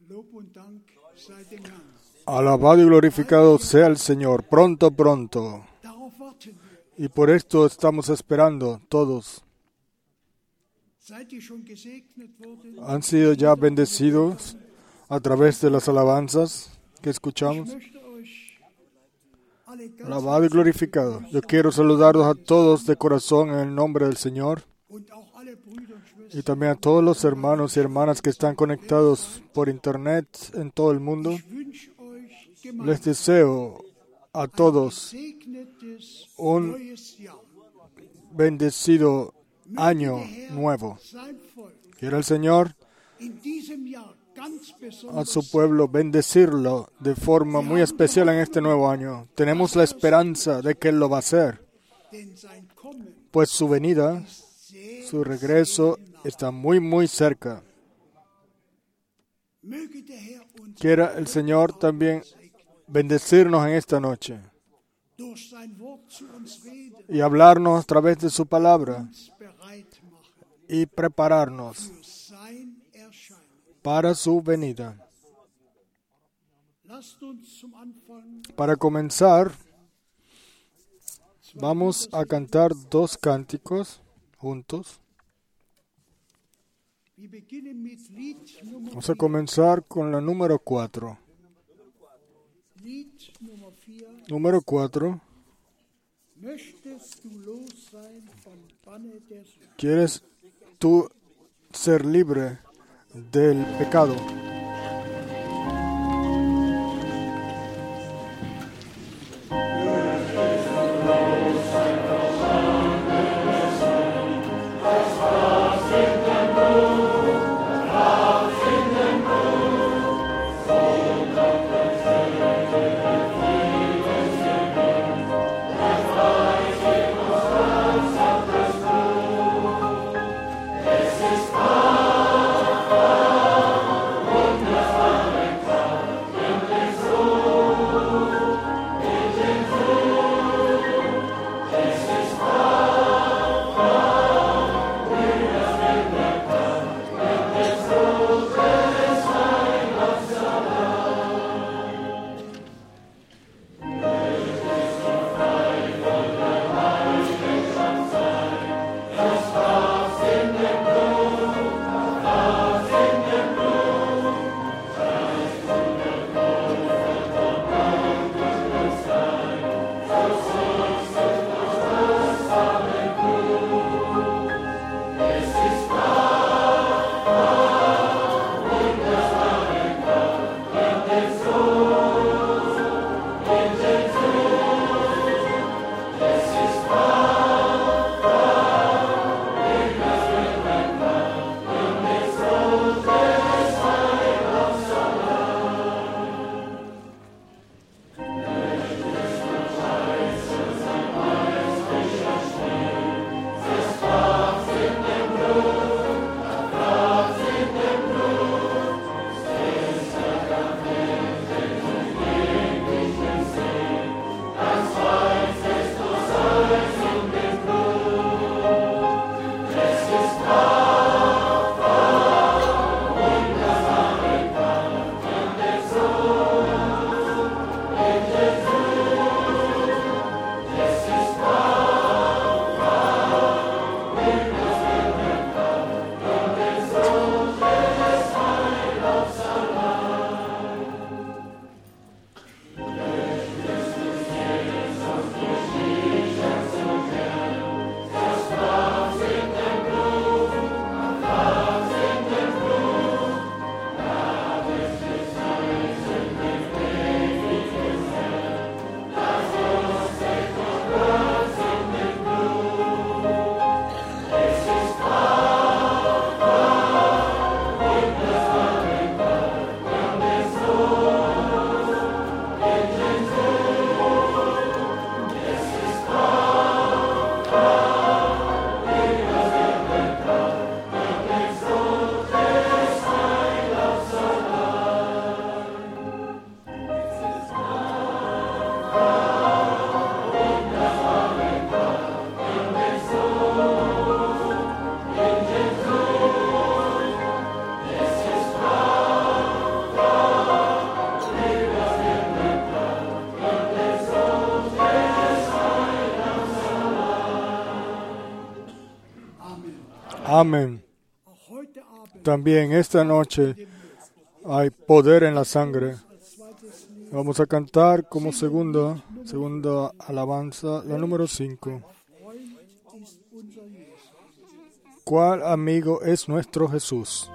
Alabado y glorificado sea el Señor, pronto, pronto. Y por esto estamos esperando todos. ¿Han sido ya bendecidos a través de las alabanzas que escuchamos? Alabado y glorificado. Yo quiero saludarlos a todos de corazón en el nombre del Señor. Y también a todos los hermanos y hermanas que están conectados por internet en todo el mundo. Les deseo a todos un bendecido año nuevo. Quiera el Señor a su pueblo bendecirlo de forma muy especial en este nuevo año. Tenemos la esperanza de que Él lo va a hacer, pues su venida, su regreso está muy, muy cerca. Quiera el Señor también bendecirnos en esta noche y hablarnos a través de su palabra y prepararnos para su venida. Para comenzar, vamos a cantar 2 cánticos juntos. Vamos a comenzar con la número 4. Número 4. ¿Quieres tú ser libre del pecado? Es ist wahr. Amén. También esta noche hay poder en la sangre. Vamos a cantar como segunda alabanza, la número 5. ¿Cuál amigo es nuestro Jesús?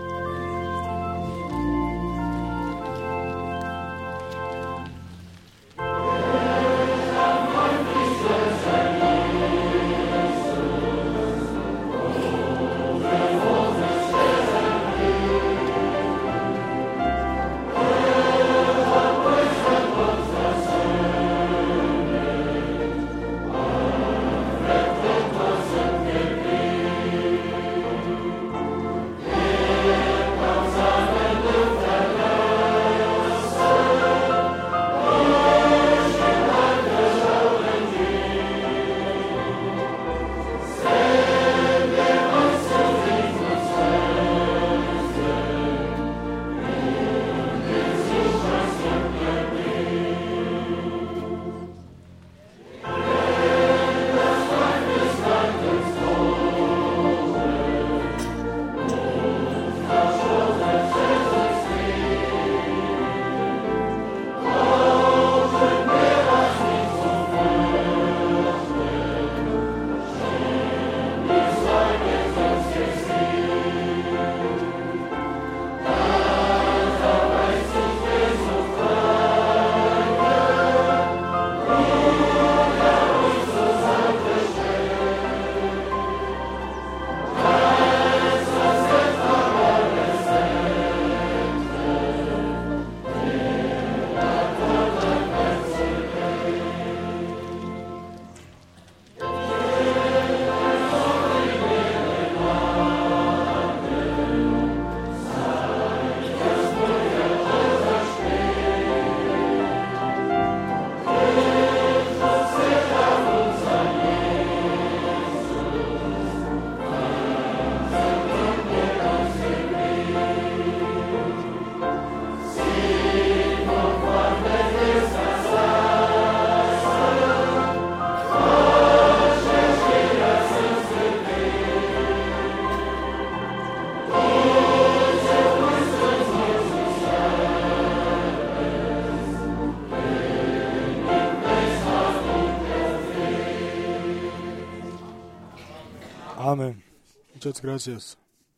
Amén. Muchas gracias.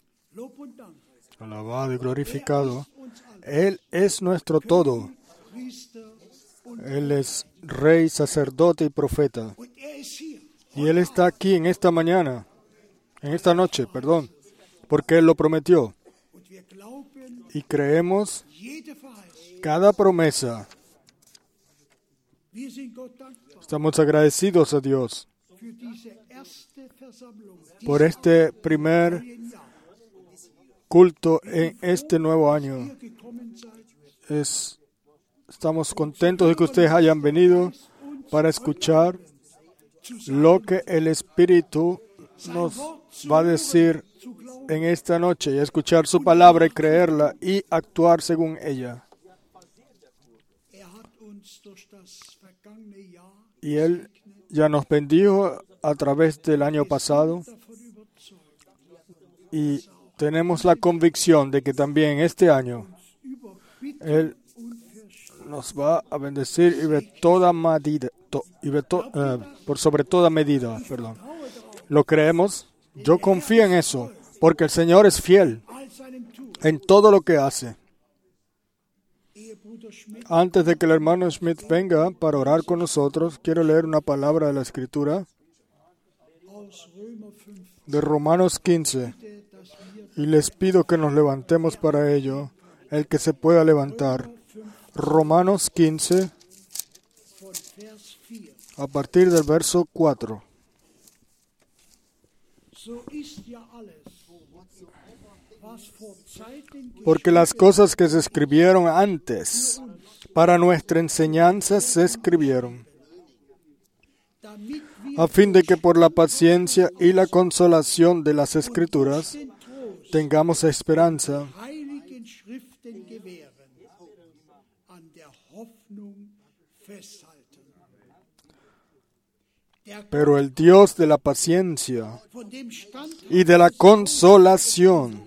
Alabado y glorificado. Él es nuestro todo. Él es Rey, sacerdote y profeta. Y Él está aquí en esta noche, porque Él lo prometió. Y creemos cada promesa. Estamos agradecidos a Dios por este primer culto en este nuevo año. Estamos contentos de que ustedes hayan venido para escuchar lo que el Espíritu nos va a decir en esta noche, y escuchar su palabra y creerla y actuar según ella. Y Él ya nos bendijo a través del año pasado, y tenemos la convicción de que también este año Él nos va a bendecir por sobre toda medida. ¿Lo creemos? Yo confío en eso, porque el Señor es fiel en todo lo que hace. Antes de que el hermano Schmidt venga para orar con nosotros, quiero leer una palabra de la Escritura de Romanos 15, y les pido que nos levantemos para ello, el que se pueda levantar. Romanos 15, a partir del verso 4. Porque las cosas que se escribieron antes para nuestra enseñanza se escribieron, a fin de que por la paciencia y la consolación de las Escrituras tengamos esperanza. Pero el Dios de la paciencia y de la consolación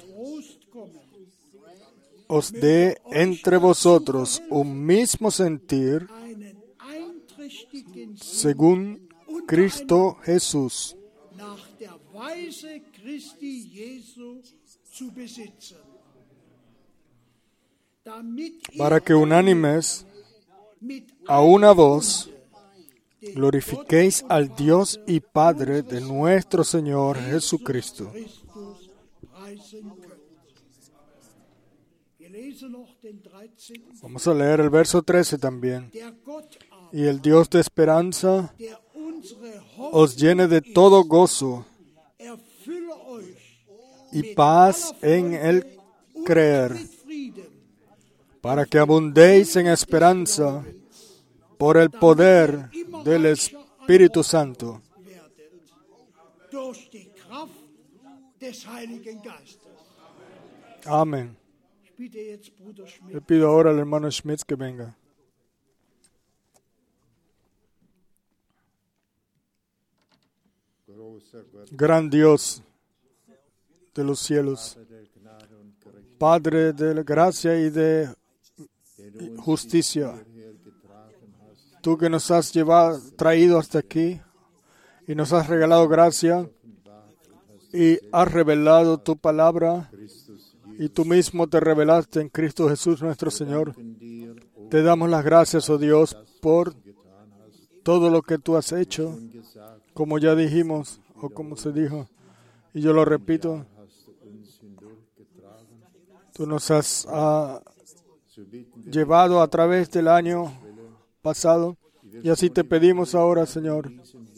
os dé entre vosotros un mismo sentir según Cristo Jesús, para que unánimes a una voz glorifiquéis al Dios y Padre de nuestro Señor Jesucristo. Vamos a leer el verso 13 también. Y el Dios de esperanza os llene de todo gozo y paz en el creer, para que abundéis en esperanza por el poder del Espíritu Santo. Amén. Le pido ahora al hermano Schmitz que venga. Gran Dios de los cielos, Padre de la gracia y de justicia, tú que nos has traído hasta aquí y nos has regalado gracia y has revelado tu palabra y tú mismo te revelaste en Cristo Jesús nuestro Señor. Te damos las gracias, oh Dios, por todo lo que tú has hecho, como ya dijimos, o como se dijo, y yo lo repito, tú nos has llevado a través del año pasado, y así te pedimos ahora, Señor,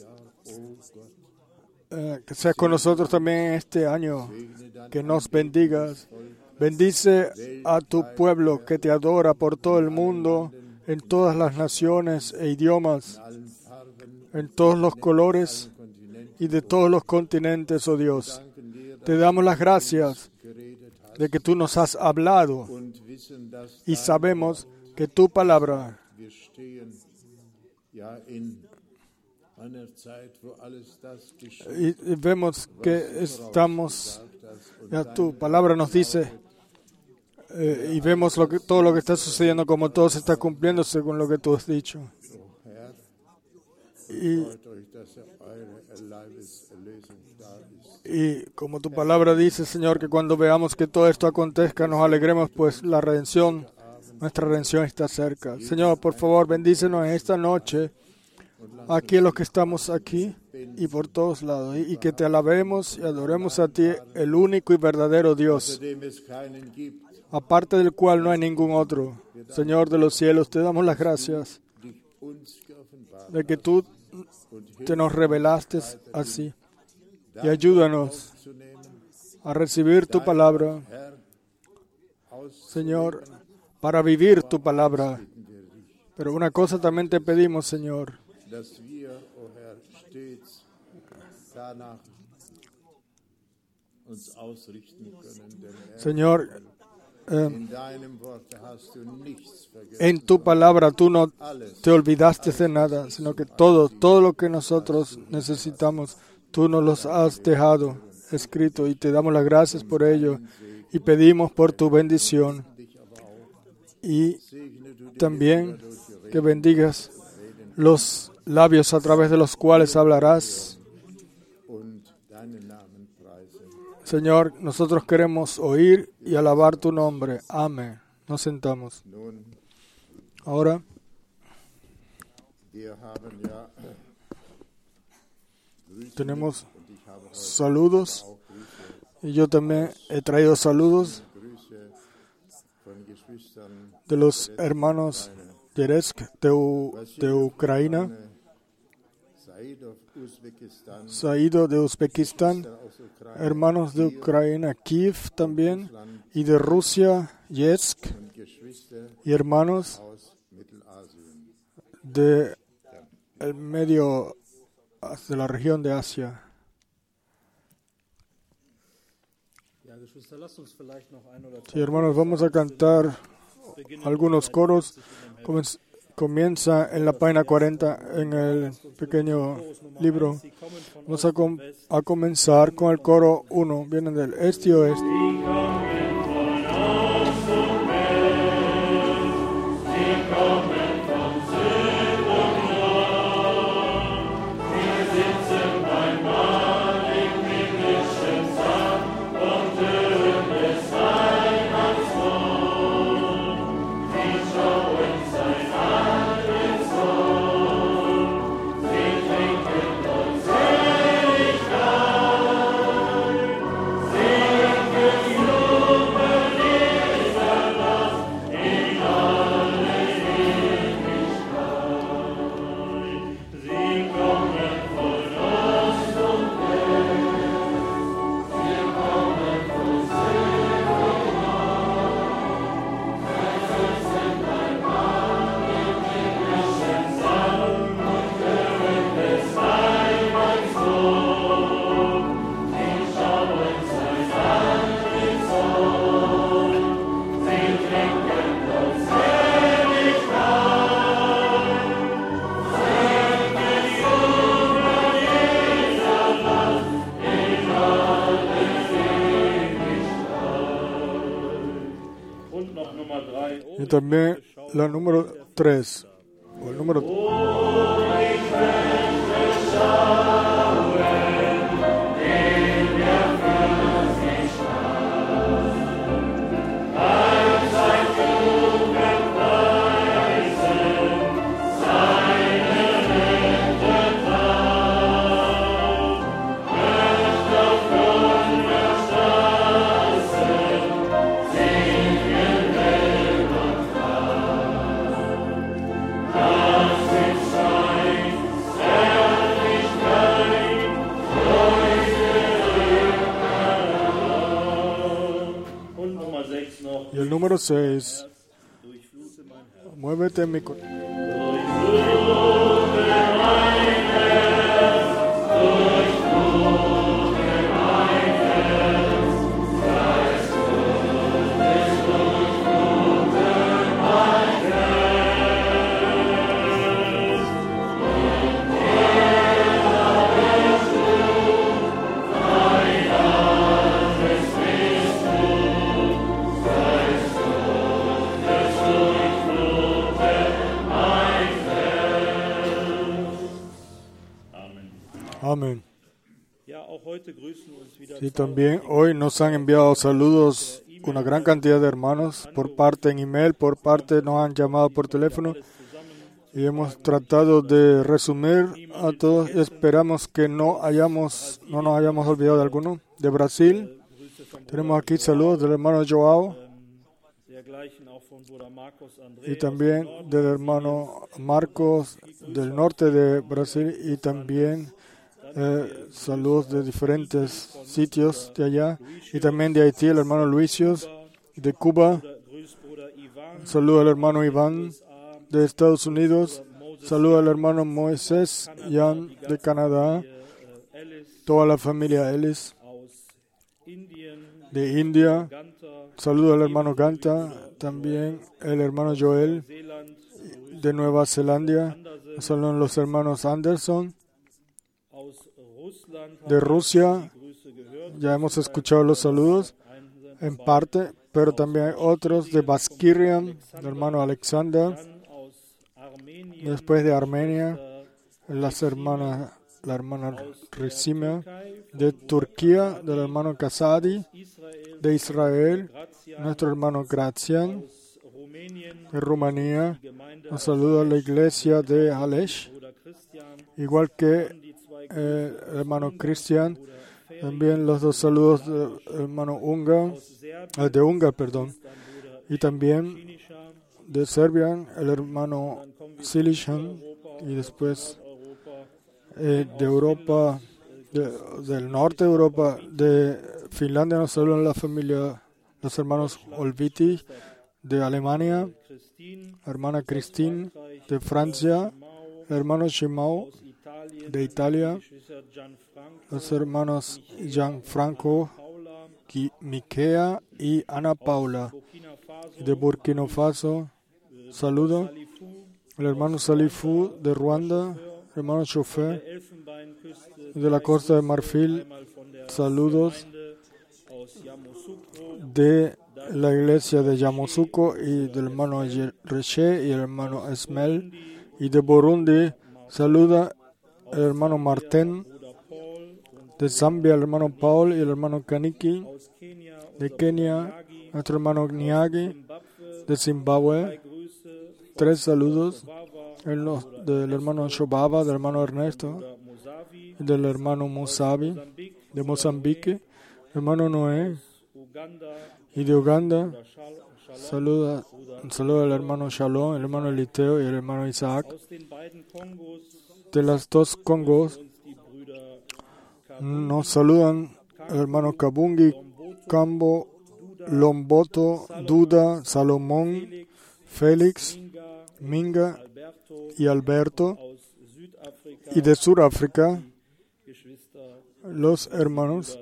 que seas con nosotros también este año, que nos bendigas. Bendice a tu pueblo que te adora por todo el mundo, en todas las naciones e idiomas, en todos los colores y de todos los continentes, oh Dios. Te damos las gracias de que tú nos has hablado y sabemos que tu palabra y vemos que estamos, ya tu palabra nos dice y vemos todo lo que está sucediendo, como todo se está cumpliendo según lo que tú has dicho. Y como tu palabra dice, Señor, que cuando veamos que todo esto acontezca, nos alegremos, pues la redención, nuestra redención está cerca. Señor, por favor, bendícenos en esta noche, aquí los que estamos aquí y por todos lados, y que te alabemos y adoremos a ti, el único y verdadero Dios, aparte del cual no hay ningún otro. Señor de los cielos, te damos las gracias de que tú te nos revelaste así. Y ayúdanos a recibir tu palabra, Señor, para vivir tu palabra. Pero una cosa también te pedimos, Señor, Señor, en tu palabra tú no te olvidaste de nada, sino que todo lo que nosotros necesitamos, tú nos los has dejado escrito y te damos las gracias por ello y pedimos por tu bendición. Y también que bendigas los labios a través de los cuales hablarás. Señor, nosotros queremos oír y alabar tu nombre. Amén. Nos sentamos. Ahora, tenemos saludos y yo también he traído saludos de los hermanos Yeresk de Ucrania, Saido de Uzbekistán, hermanos de Ucrania, Kiev también, y de Rusia, Yesk, y hermanos de el medio de la región de Asia. Sí, hermanos, vamos a cantar algunos coros. comienza en la página 40 en el pequeño libro. Vamos a comenzar con el coro 1. Vienen del este y oeste. Y también la número 3, o el número 3. Y el número 6, muévete en mi corazón. Amén. Y también hoy nos han enviado saludos una gran cantidad de hermanos por parte en email, por parte nos han llamado por teléfono y hemos tratado de resumir a todos. Esperamos que no nos hayamos olvidado de alguno. De Brasil tenemos aquí saludos del hermano Joao y también del hermano Marcos del norte de Brasil y también saludos de diferentes sitios de allá y también de Haití el hermano Luisios, de Cuba, saludo al hermano Iván de Estados Unidos, saludo al hermano Moisés Jan de Canadá, toda la familia Ellis de India, saludo al hermano Ganta, también el hermano Joel de Nueva Zelanda, saludos a los hermanos Anderson de Rusia. Ya hemos escuchado los saludos en parte, pero también hay otros de Baskirian, el hermano Alexander, después de Armenia, la hermana Rizima, de Turquía, del hermano Kasadi, de Israel, nuestro hermano Grazian, de Rumanía. Un saludo a la iglesia de Alesh, igual que el hermano Cristian, también los dos saludos del hermano de Ungar, y también de Serbia, el hermano Silishan, y después de Europa, del norte de Europa, de Finlandia nos saludan la familia, los hermanos Olviti, de Alemania, la hermana Christine, de Francia, el hermano Shimao, de Italia, los hermanos Gianfranco, Miquea y Ana Paula, de Burkina Faso, saludo, el hermano Salifu de Ruanda, el hermano Chofer de la Costa de Marfil, saludos de la iglesia de Yamoussoukro y del hermano Reche y el hermano Esmel, y de Burundi saluda el hermano Martín, de Zambia el hermano Paul y el hermano Kaniki, de Kenia nuestro hermano Niagi, de Zimbabue 3 saludos, del hermano Shobaba, del hermano Ernesto, y del hermano Musabi, de Mozambique, el hermano Noé, y de Uganda saluda al hermano Shalom, el hermano Eliteo y el hermano Isaac. De las 2 Congos nos saludan el hermano Kabungi, Cambo, Lomboto, Duda, Salomón, Félix, Minga y Alberto. Y de Sudáfrica los hermanos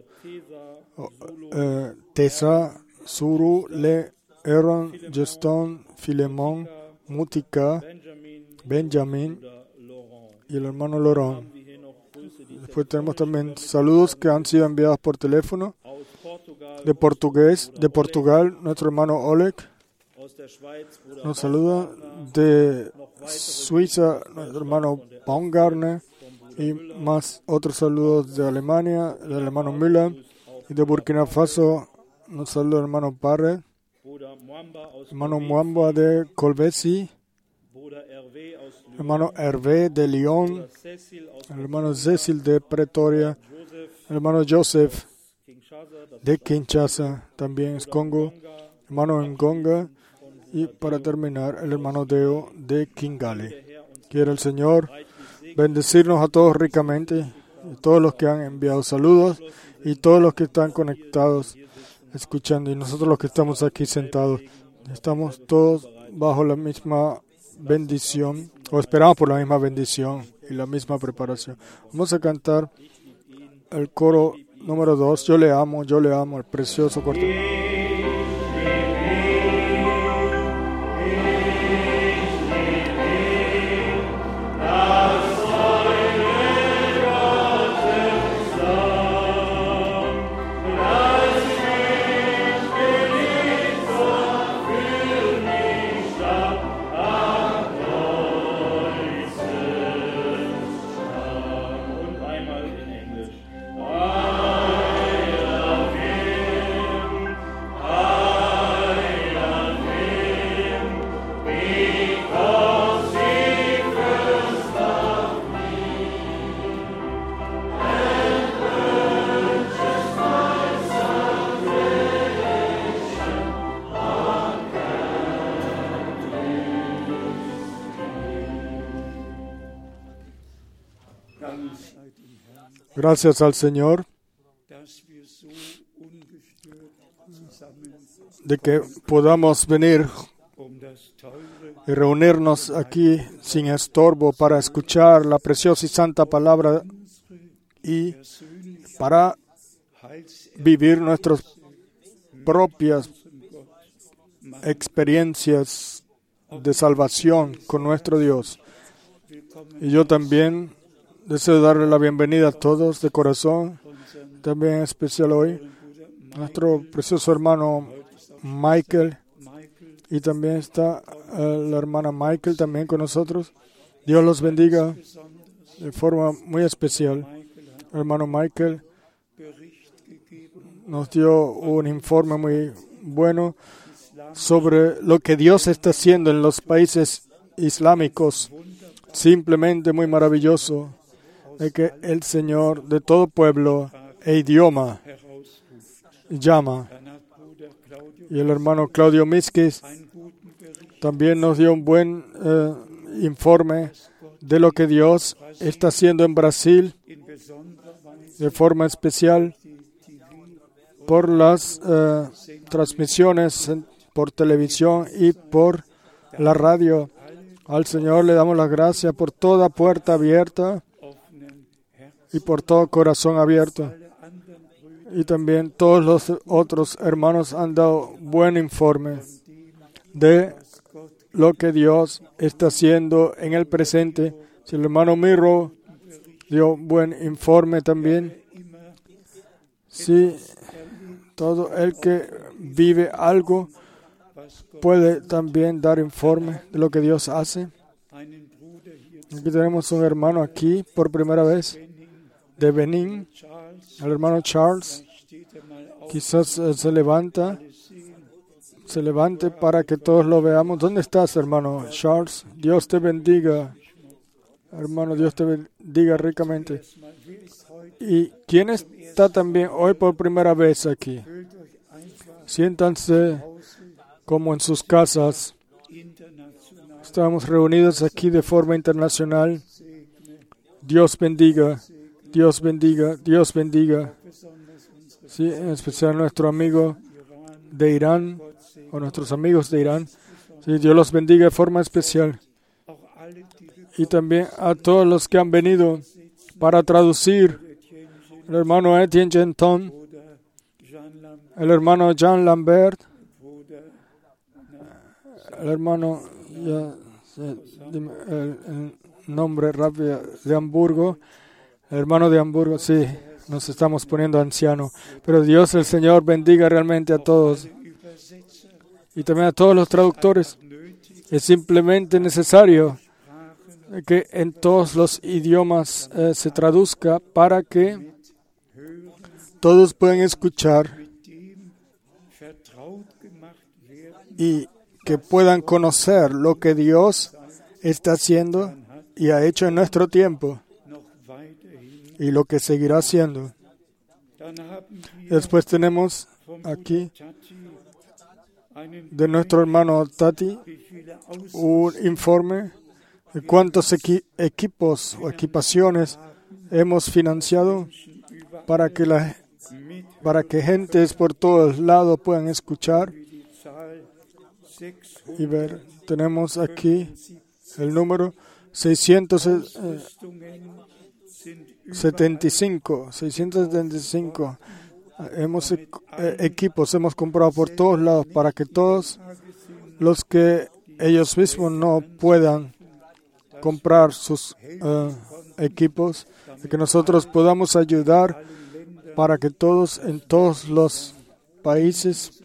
Tessa, Suru, Le, Aaron, Juston, Filemón, Mutika, Benjamin y el hermano Laurent. Después tenemos también saludos que han sido enviados por teléfono. De Portugal, nuestro hermano Oleg nos saluda. De Suiza, nuestro hermano Baumgartner. Y más otros saludos de Alemania, del hermano Müller. Y de Burkina Faso nos saluda el hermano Barret. Hermano Mwamba de Colbesi. Hermano Hervé de Lyon. El hermano Cecil de Pretoria. El hermano Joseph de Kinshasa, también es Congo. Hermano Ngonga. Y para terminar, el hermano Deo de Kigali. Quiere el Señor bendecirnos a todos ricamente, a todos los que han enviado saludos y todos los que están conectados, escuchando, y nosotros los que estamos aquí sentados. Estamos todos bajo la misma bendición, o esperamos por la misma bendición y la misma preparación. Vamos a cantar el coro número 2, Yo le amo, el precioso corte. Gracias al Señor de que podamos venir y reunirnos aquí sin estorbo para escuchar la preciosa y santa palabra y para vivir nuestras propias experiencias de salvación con nuestro Dios. Y yo también deseo darle la bienvenida a todos de corazón, también en especial hoy, nuestro precioso hermano Michael, y también está la hermana Michael también con nosotros. Dios los bendiga de forma muy especial. El hermano Michael nos dio un informe muy bueno sobre lo que Dios está haciendo en los países islámicos, simplemente muy maravilloso, de que el Señor de todo pueblo e idioma llama. Y el hermano Claudio Miskis también nos dio un buen informe de lo que Dios está haciendo en Brasil, de forma especial por las transmisiones por televisión y por la radio. Al Señor le damos las gracias por toda puerta abierta y por todo corazón abierto. Y también todos los otros hermanos han dado buen informe de lo que Dios está haciendo en el presente. Si el hermano Mirro dio buen informe también. Si todo el que vive algo puede también dar informe de lo que Dios hace. Aquí tenemos un hermano aquí por primera vez de Benín, el hermano Charles. Quizás se levante para que todos lo veamos. ¿Dónde estás, hermano Charles? Dios te bendiga, hermano. Dios te bendiga ricamente. ¿Y quién está también hoy por primera vez aquí? Siéntanse como en sus casas. Estamos reunidos aquí de forma internacional. Dios bendiga, Dios bendiga, Dios bendiga. Sí, en especial nuestro amigo de Irán, o nuestros amigos de Irán. Sí, Dios los bendiga de forma especial. Y también a todos los que han venido para traducir. El hermano Etienne Genton, el hermano Jean Lambert, el hermano, el nombre rápido de Hamburgo, el hermano de Hamburgo, sí, nos estamos poniendo ancianos, pero Dios el Señor bendiga realmente a todos y también a todos los traductores. Es simplemente necesario que en todos los idiomas se traduzca para que todos puedan escuchar y que puedan conocer lo que Dios está haciendo y ha hecho en nuestro tiempo y lo que seguirá haciendo. Después tenemos aquí de nuestro hermano Tati un informe de cuántos equipos o equipaciones hemos financiado para que gentes por todos lados puedan escuchar y ver. Tenemos aquí el número 675. Equipos hemos comprado por todos lados para que todos los que ellos mismos no puedan comprar sus equipos, que nosotros podamos ayudar para que todos en todos los países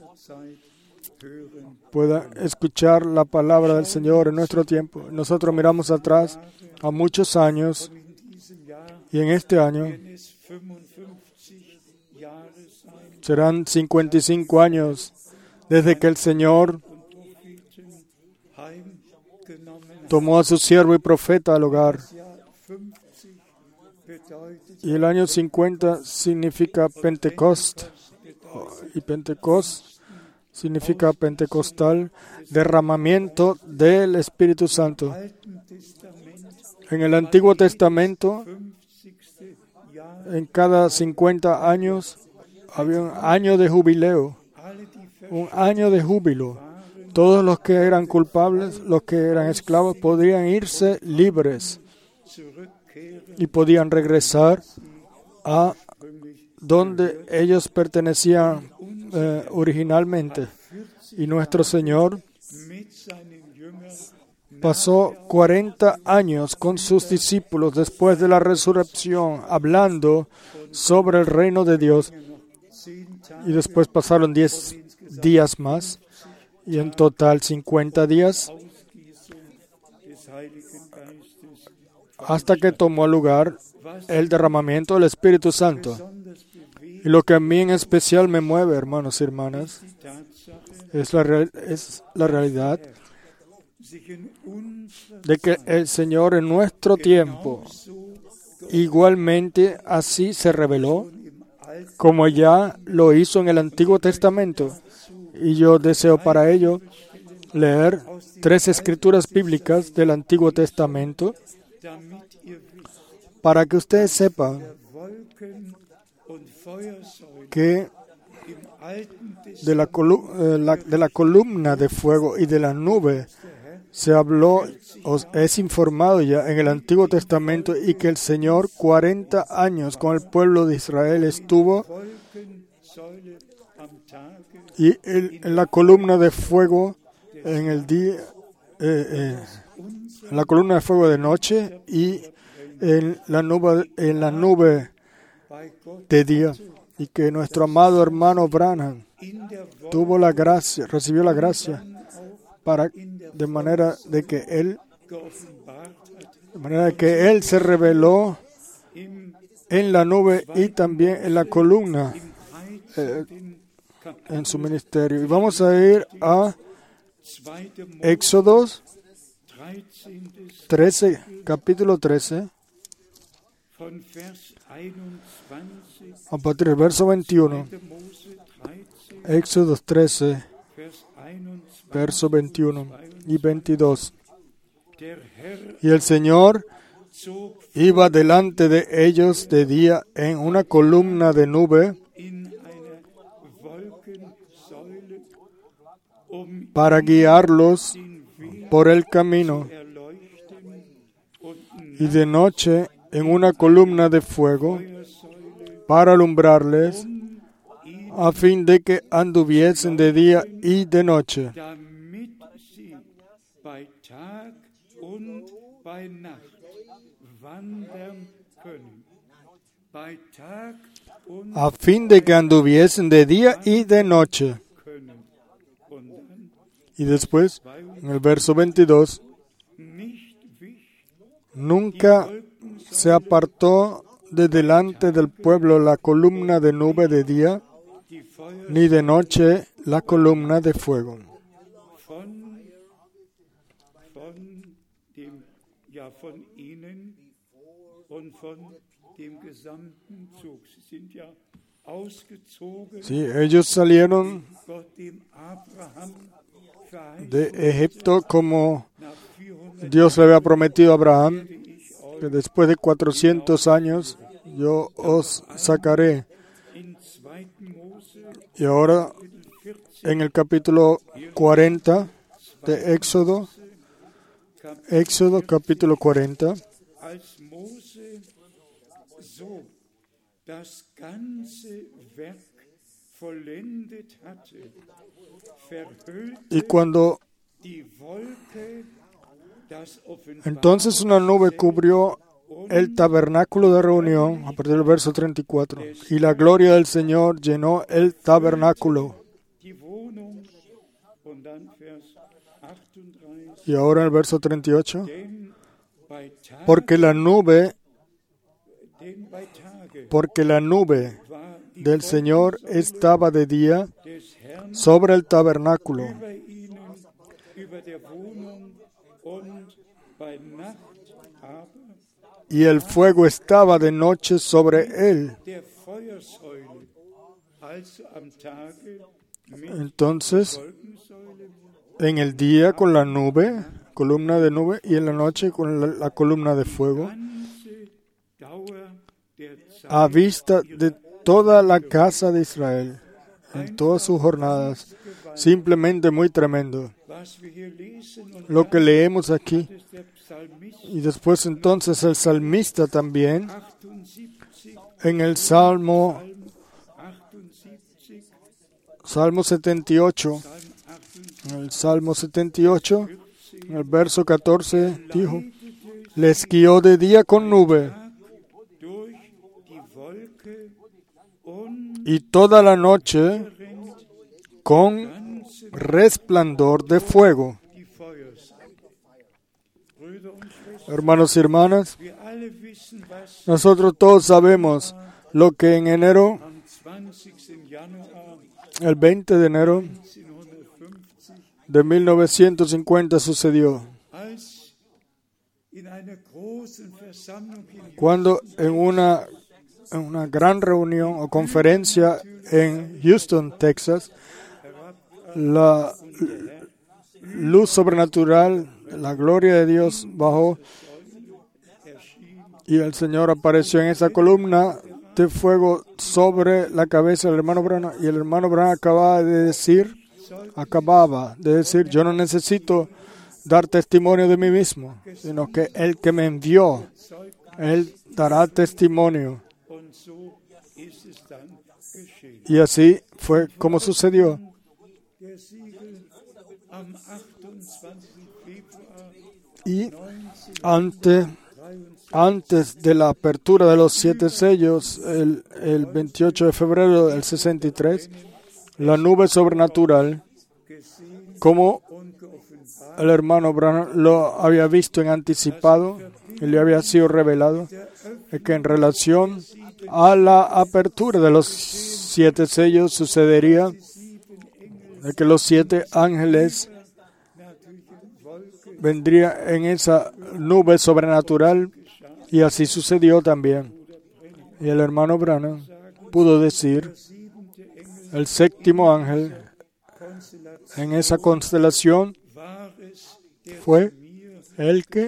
puedan escuchar la palabra del Señor en nuestro tiempo. Nosotros miramos atrás a muchos años y en este año serán 55 años desde que el Señor tomó a su siervo y profeta al hogar. Y el año 50 significa Pentecost, y Pentecost significa pentecostal, derramamiento del Espíritu Santo. En el Antiguo Testamento, en cada 50 años, había un año de jubileo, un año de júbilo. Todos los que eran culpables, los que eran esclavos, podían irse libres y podían regresar a donde ellos pertenecían originalmente. Y nuestro Señor pasó 40 años con sus discípulos después de la resurrección, hablando sobre el reino de Dios. Y después pasaron 10 días más, y en total 50 días, hasta que tomó lugar el derramamiento del Espíritu Santo. Y lo que a mí en especial me mueve, hermanos y hermanas, es la realidad de que el Señor en nuestro tiempo igualmente así se reveló como ya lo hizo en el Antiguo Testamento. Y yo deseo para ello leer 3 escrituras bíblicas del Antiguo Testamento para que ustedes sepan que de la columna de fuego y de la nube se habló, es informado ya en el Antiguo Testamento, y que el Señor 40 años con el pueblo de Israel estuvo, y en la columna de fuego en el día en la columna de fuego de noche y en la nube de día, y que nuestro amado hermano Branham recibió la gracia de manera de que él se reveló en la nube y también en la columna en su ministerio. Y vamos a ir a Éxodo 13, capítulo 13, a partir del verso 21. Éxodo 13, verso 21 y 22. Y el Señor iba delante de ellos de día en una columna de nube para guiarlos por el camino, y de noche en una columna de fuego para alumbrarles, a fin de que anduviesen de día y de noche. A fin de que anduviesen de día y de noche. Y después, en el verso 22, nunca se apartó de delante del pueblo la columna de nube de día, ni de noche la columna de fuego. Sí, ellos salieron de Egipto como Dios le había prometido a Abraham, que después de 400 años yo os sacaré. Y ahora en el capítulo 40 de Éxodo capítulo 40, y cuando entonces una nube cubrió el tabernáculo de reunión, a partir del verso 34, y la gloria del Señor llenó el tabernáculo. Y ahora en el verso 38, porque la nube del Señor estaba de día sobre el tabernáculo, y el fuego estaba de noche sobre él. Entonces, en el día con la nube, columna de nube, y en la noche con la columna de fuego, a vista de toda la casa de Israel, en todas sus jornadas, simplemente muy tremendo. Lo que leemos aquí, y después entonces el salmista también, en el Salmo 78, en el Salmo 78, en el verso 14, dijo, les guió de día con nube, y toda la noche con resplandor de fuego. Hermanos y hermanas, nosotros todos sabemos lo que en enero, el 20 de enero de 1950 sucedió. Cuando en una gran reunión o conferencia en Houston, Texas, la luz sobrenatural, la gloria de Dios bajó y el Señor apareció en esa columna de fuego sobre la cabeza del hermano Branham, y el hermano Branham acababa de decir, yo no necesito dar testimonio de mí mismo, sino que el que me envió, Él dará testimonio. Y así fue como sucedió. Y antes de la apertura de los 7 sellos, el 28 de febrero del 63, la nube sobrenatural, como el hermano Branham lo había visto en anticipado y le había sido revelado, es que en relación a la apertura de los 7 sellos sucedería de que los 7 ángeles vendrían en esa nube sobrenatural, y así sucedió también. Y el hermano Branham pudo decir, el 7º ángel en esa constelación fue el que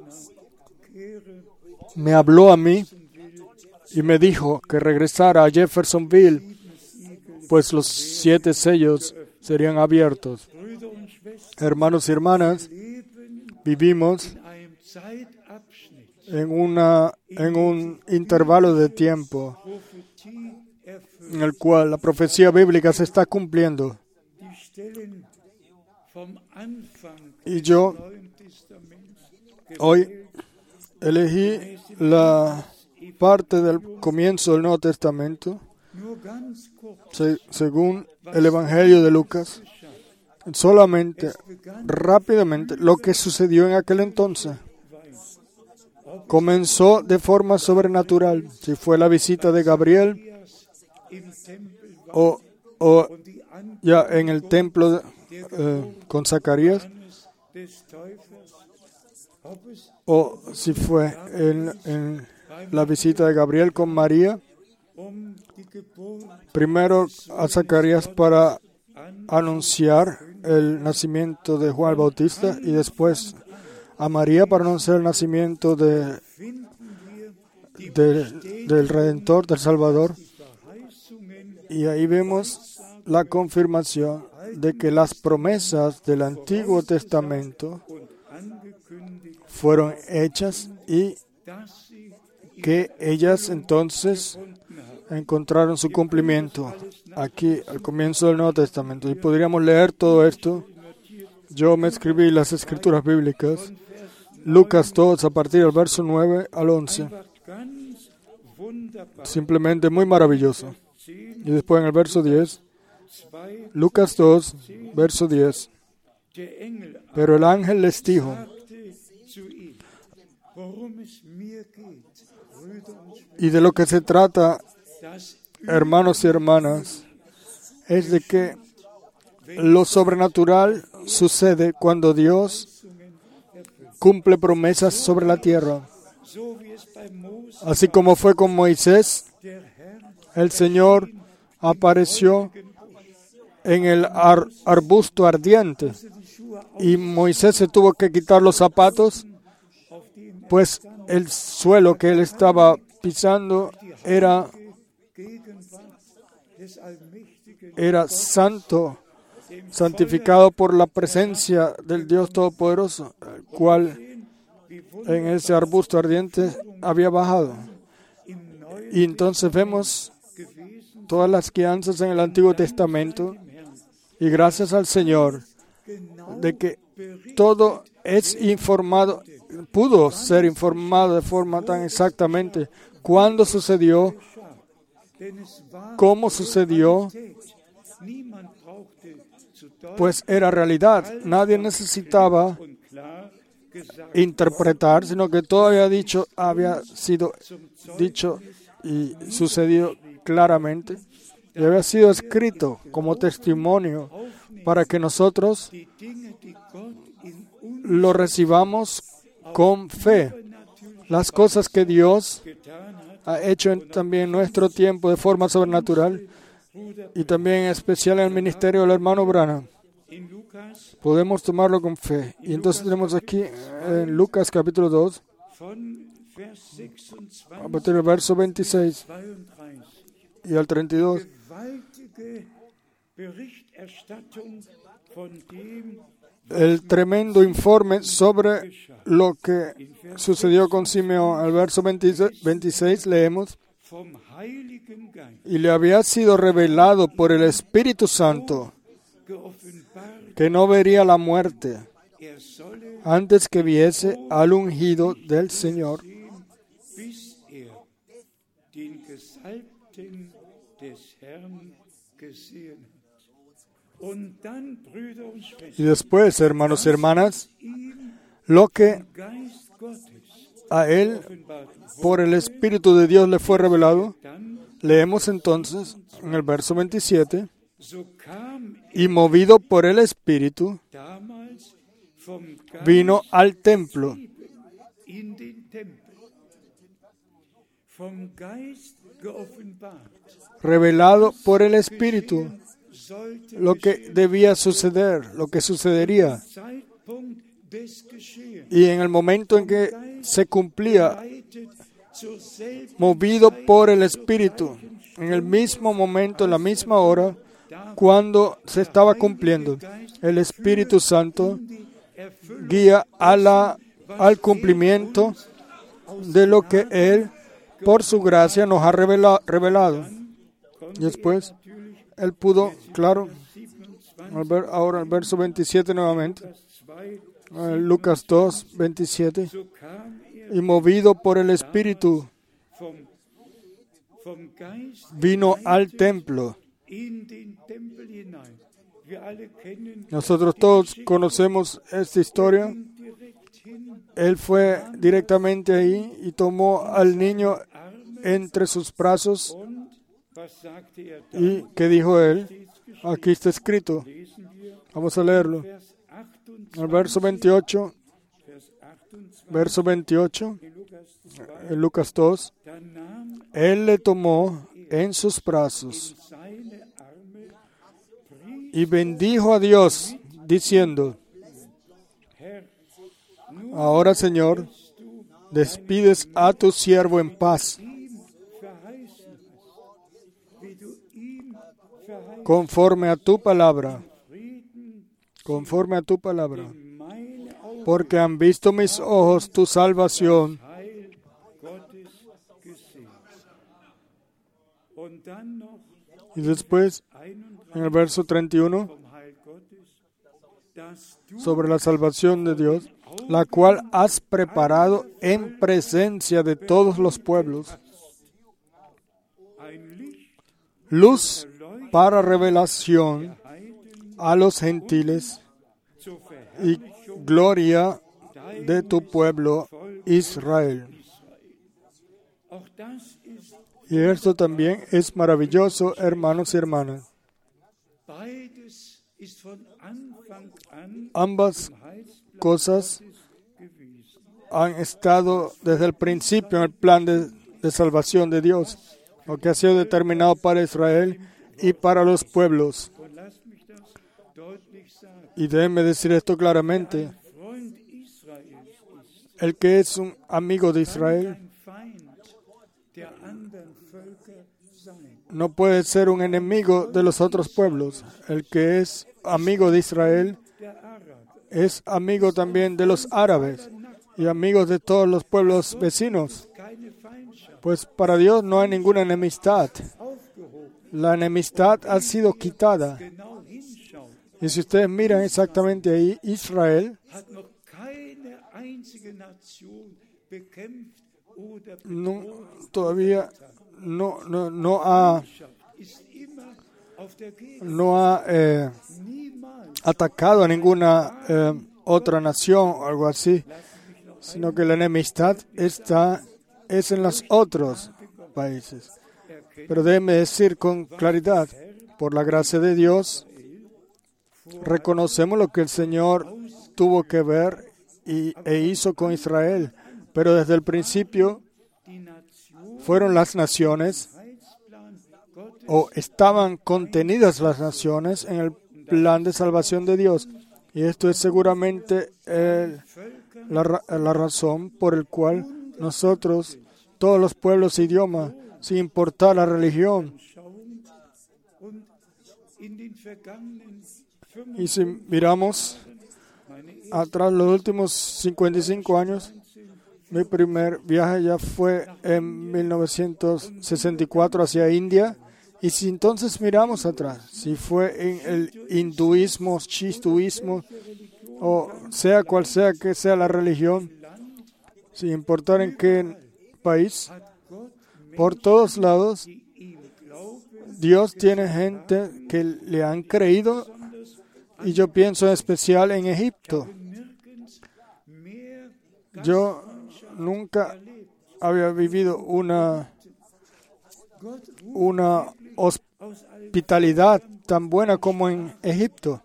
me habló a mí y me dijo que regresara a Jeffersonville, pues los 7 sellos serían abiertos. Hermanos y hermanas, vivimos en un intervalo de tiempo en el cual la profecía bíblica se está cumpliendo. Y yo hoy elegí la parte del comienzo del Nuevo Testamento, según el Evangelio de Lucas, solamente, rápidamente, lo que sucedió en aquel entonces. Comenzó de forma sobrenatural, si fue la visita de Gabriel o ya en el templo con Zacarías, o si fue en la visita de Gabriel con María, primero a Zacarías para anunciar el nacimiento de Juan el Bautista y después a María para anunciar el nacimiento del Redentor, del Salvador. Y ahí vemos la confirmación de que las promesas del Antiguo Testamento fueron hechas y que ellas entonces encontraron su cumplimiento aquí al comienzo del Nuevo Testamento. Y podríamos leer todo esto. Yo me escribí las escrituras bíblicas, Lucas 2, a partir del verso 9 al 11. Simplemente muy maravilloso. Y después en el verso 10, Lucas 2, verso 10. Pero el ángel les dijo, y de lo que se trata, hermanos y hermanas, es de que lo sobrenatural sucede cuando Dios cumple promesas sobre la tierra. Así como fue con Moisés, el Señor apareció en el arbusto ardiente y Moisés se tuvo que quitar los zapatos, pues el suelo que él estaba pisando era santo, santificado por la presencia del Dios Todopoderoso, el cual en ese arbusto ardiente había bajado. Y entonces vemos todas las guianzas en el Antiguo Testamento, y gracias al Señor de que todo es informado, pudo ser informado de forma tan exactamente cuándo sucedió, cómo sucedió, pues era realidad. Nadie necesitaba interpretar, sino que todo había sido dicho y sucedido claramente, y había sido escrito como testimonio para que nosotros lo recibamos con fe. Las cosas que Dios ha hecho también en nuestro tiempo de forma sobrenatural, y también en especial en el ministerio del hermano Branham, podemos tomarlo con fe. Y entonces tenemos aquí en Lucas capítulo 2, a partir del verso 26 y al 32, el tremendo informe sobre lo que sucedió con Simeón. Al verso 26 leemos: y le había sido revelado por el Espíritu Santo que no vería la muerte antes que viese al ungido del Señor. Y después, hermanos y hermanas, lo que a él por el Espíritu de Dios le fue revelado, leemos entonces en el verso 27, y movido por el Espíritu, vino al templo. Revelado por el Espíritu, lo que debía suceder, lo que sucedería. Y en el momento en que se cumplía, movido por el Espíritu, en el mismo momento, en la misma hora, cuando se estaba cumpliendo, el Espíritu Santo guía al cumplimiento de lo que Él, por su gracia, nos ha revelado. Y después, Él pudo, claro, ahora el verso 27 nuevamente, Lucas 2, 27, y movido por el Espíritu, vino al templo. Nosotros todos conocemos esta historia. Él fue directamente ahí y tomó al niño entre sus brazos. ¿Y qué dijo él? Aquí está escrito. Vamos a leerlo. El verso 28, en Lucas 2, Él le tomó en sus brazos y bendijo a Dios, diciendo, ahora, Señor, despides a tu siervo en paz, conforme a tu palabra, porque han visto mis ojos tu salvación. Y después, en el verso 31, sobre la salvación de Dios, la cual has preparado en presencia de todos los pueblos, luz para revelación a los gentiles y gloria de tu pueblo Israel. Y esto también es maravilloso, hermanos y hermanas. Ambas cosas han estado desde el principio en el plan de salvación de Dios, lo que ha sido determinado para Israel y para los pueblos. Y déjenme decir esto claramente. El que es un amigo de Israel no puede ser un enemigo de los otros pueblos. El que es amigo de Israel es amigo también de los árabes y amigos de todos los pueblos vecinos. Pues para Dios no hay ninguna enemistad. La enemistad ha sido quitada. Y si ustedes miran exactamente ahí, Israel todavía no ha atacado a ninguna otra nación o algo así, sino que la enemistad es en los otros países. Pero déjenme decir con claridad, por la gracia de Dios, reconocemos lo que el Señor tuvo que ver e hizo con Israel, pero desde el principio fueron las naciones, o estaban contenidas las naciones en el plan de salvación de Dios. Y esto es seguramente la razón por la cual nosotros, todos los pueblos e idiomas, sin importar la religión, y si miramos atrás los últimos 55 años, mi primer viaje ya fue en 1964 hacia India, Y si entonces miramos atrás, si fue en el hinduismo, shintoísmo, o sea cual sea que sea la religión, sin importar en qué país, por todos lados, Dios tiene gente que le han creído, y yo pienso en especial en Egipto. Yo nunca había vivido una hospitalidad tan buena como en Egipto.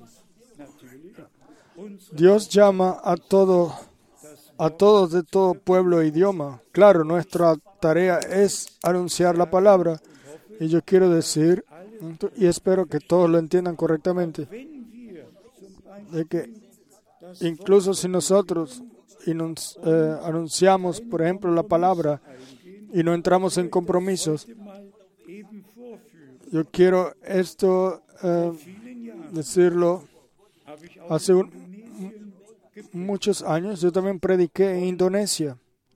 Dios llama a todos de todo pueblo e idioma. Claro, nuestra tarea es anunciar la palabra. Y yo quiero decir, y espero que todos lo entiendan correctamente, de que incluso si nosotros anunciamos, por ejemplo, la palabra y no entramos en compromisos, yo quiero esto decirlo. Hace muchos años yo también prediqué en Indonesia.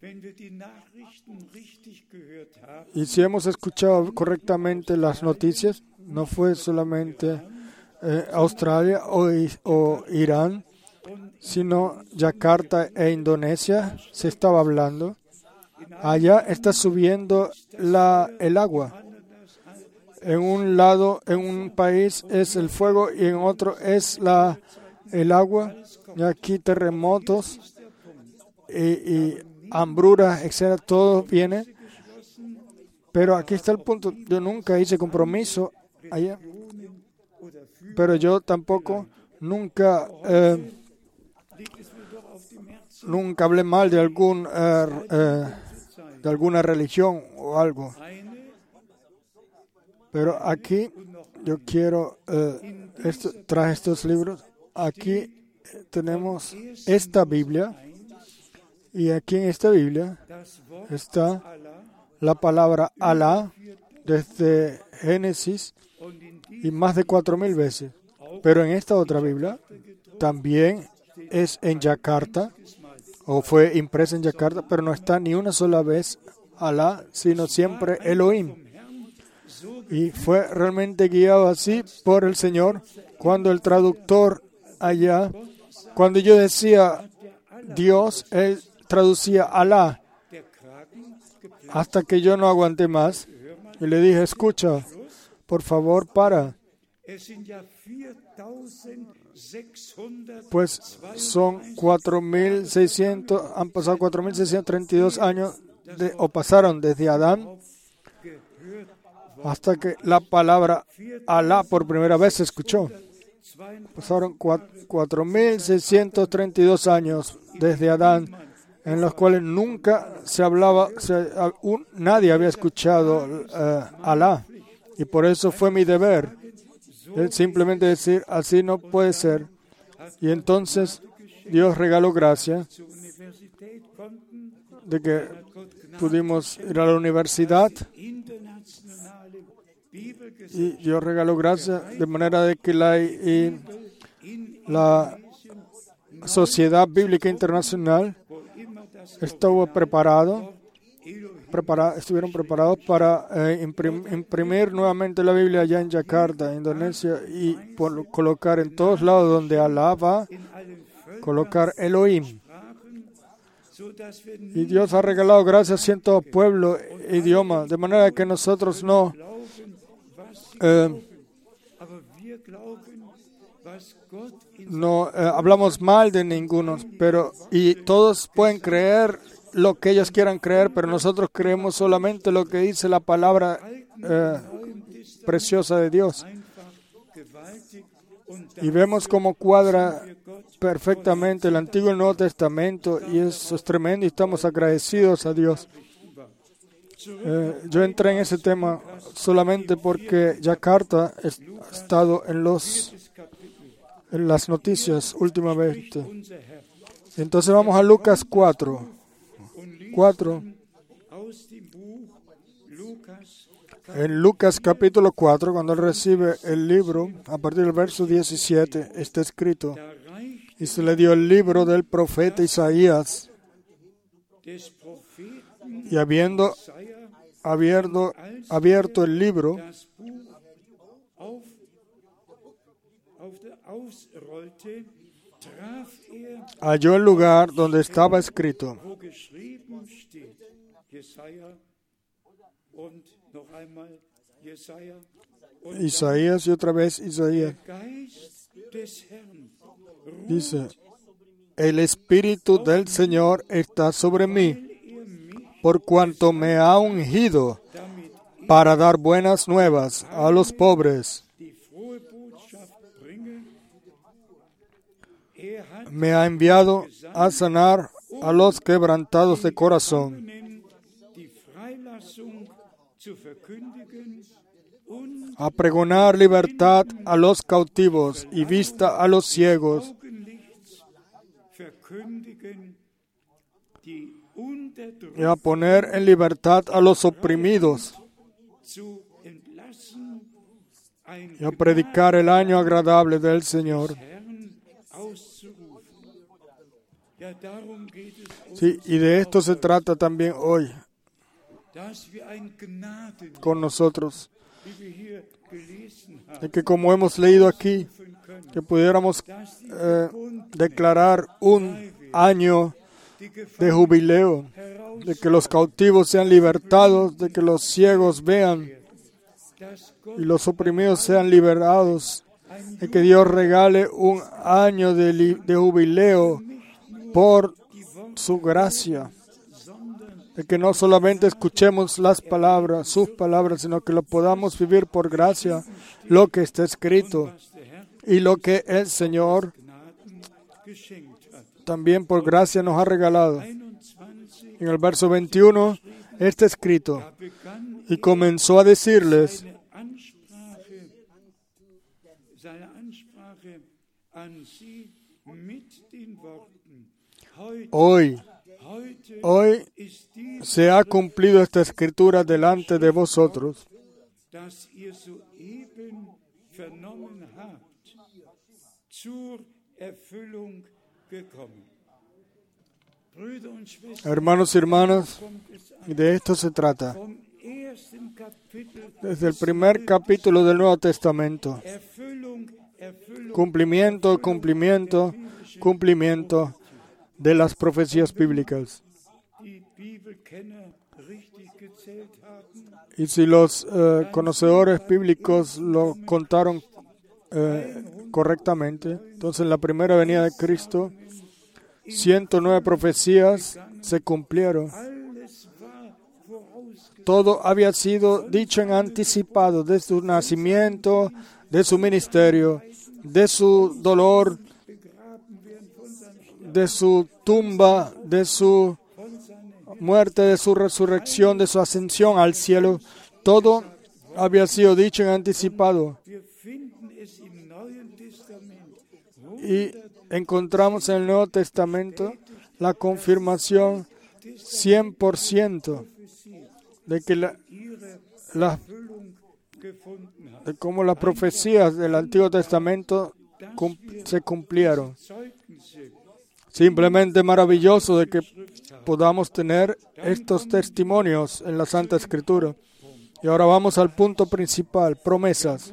Y si hemos escuchado correctamente las noticias, no fue solamente Australia o Irán, sino Yakarta e Indonesia se estaba hablando. Allá está subiendo el agua. En un lado, en un país es el fuego y en otro es el agua. Y aquí terremotos y hambruras, etcétera, todo viene. Pero aquí está el punto. Yo nunca hice compromiso allá. Pero yo tampoco nunca hablé mal de alguna religión o algo. Pero aquí yo quiero traje estos libros. Aquí tenemos esta Biblia, y aquí en esta Biblia está la palabra Alá desde Génesis y más de 4,000 veces. Pero en esta otra Biblia también es en Yakarta, o fue impresa en Yakarta, pero no está ni una sola vez Alá, sino siempre Elohim. Y fue realmente guiado así por el Señor. Cuando el traductor allá, cuando yo decía Dios, él traducía Alá, hasta que yo no aguanté más y le dije, escucha, por favor, para. Pues son 4,600, han pasado 4,632 años, o pasaron desde Adán hasta que la palabra Alá por primera vez se escuchó. Pasaron 4,632 años desde Adán, en los cuales nunca se hablaba, nadie había escuchado Alá. Y por eso fue mi deber simplemente decir, así no puede ser. Y entonces Dios regaló gracia de que pudimos ir a la universidad. Y Dios regaló gracia de manera de que la Sociedad Bíblica Internacional estuvieron preparados para imprimir nuevamente la Biblia allá en Yakarta, Indonesia, y colocar en todos lados donde Alá va, colocar Elohim. Y Dios ha regalado gracias a todo pueblo e idioma, de manera que nosotros no hablamos mal de ninguno, y todos pueden creer lo que ellos quieran creer, pero nosotros creemos solamente lo que dice la palabra preciosa de Dios. Y vemos cómo cuadra perfectamente el Antiguo y el Nuevo Testamento, y eso es tremendo, y estamos agradecidos a Dios. Yo entré en ese tema solamente porque Yakarta ha estado en las noticias últimamente. Entonces vamos a Lucas 4. En Lucas capítulo 4, cuando él recibe el libro, a partir del verso 17, está escrito: y se le dio el libro del profeta Isaías, y habiendo abierto el libro, halló el lugar donde estaba escrito. Isaías y otra vez Isaías. Dice, el Espíritu del Señor está sobre mí, por cuanto me ha ungido para dar buenas nuevas a los pobres. Me ha enviado a sanar a los quebrantados de corazón, a pregonar libertad a los cautivos y vista a los ciegos, y a poner en libertad a los oprimidos, y a predicar el año agradable del Señor. Sí, y de esto se trata también hoy con nosotros, de que como hemos leído aquí, que pudiéramos declarar un año de jubileo, de que los cautivos sean libertados, de que los ciegos vean y los oprimidos sean liberados, de que Dios regale un año de jubileo por su gracia, de que no solamente escuchemos las palabras, sus palabras, sino que lo podamos vivir por gracia, lo que está escrito y lo que el Señor también por gracia nos ha regalado. En el verso 21 está escrito, y comenzó a decirles, Hoy se ha cumplido esta escritura delante de vosotros. Hermanos y hermanas, de esto se trata. Desde el primer capítulo del Nuevo Testamento. Cumplimiento, cumplimiento, cumplimiento de las profecías bíblicas. Y si los conocedores bíblicos lo contaron correctamente, entonces en la primera venida de Cristo, 109 profecías se cumplieron. Todo había sido dicho en anticipado, de su nacimiento, de su ministerio, de su dolor, de su tumba, de su muerte, de su resurrección, de su ascensión al cielo. Todo había sido dicho en anticipado. Y encontramos en el Nuevo Testamento la confirmación 100% de que de cómo las profecías del Antiguo Testamento se cumplieron. Simplemente maravilloso de que podamos tener estos testimonios en la Santa Escritura. Y ahora vamos al punto principal, promesas.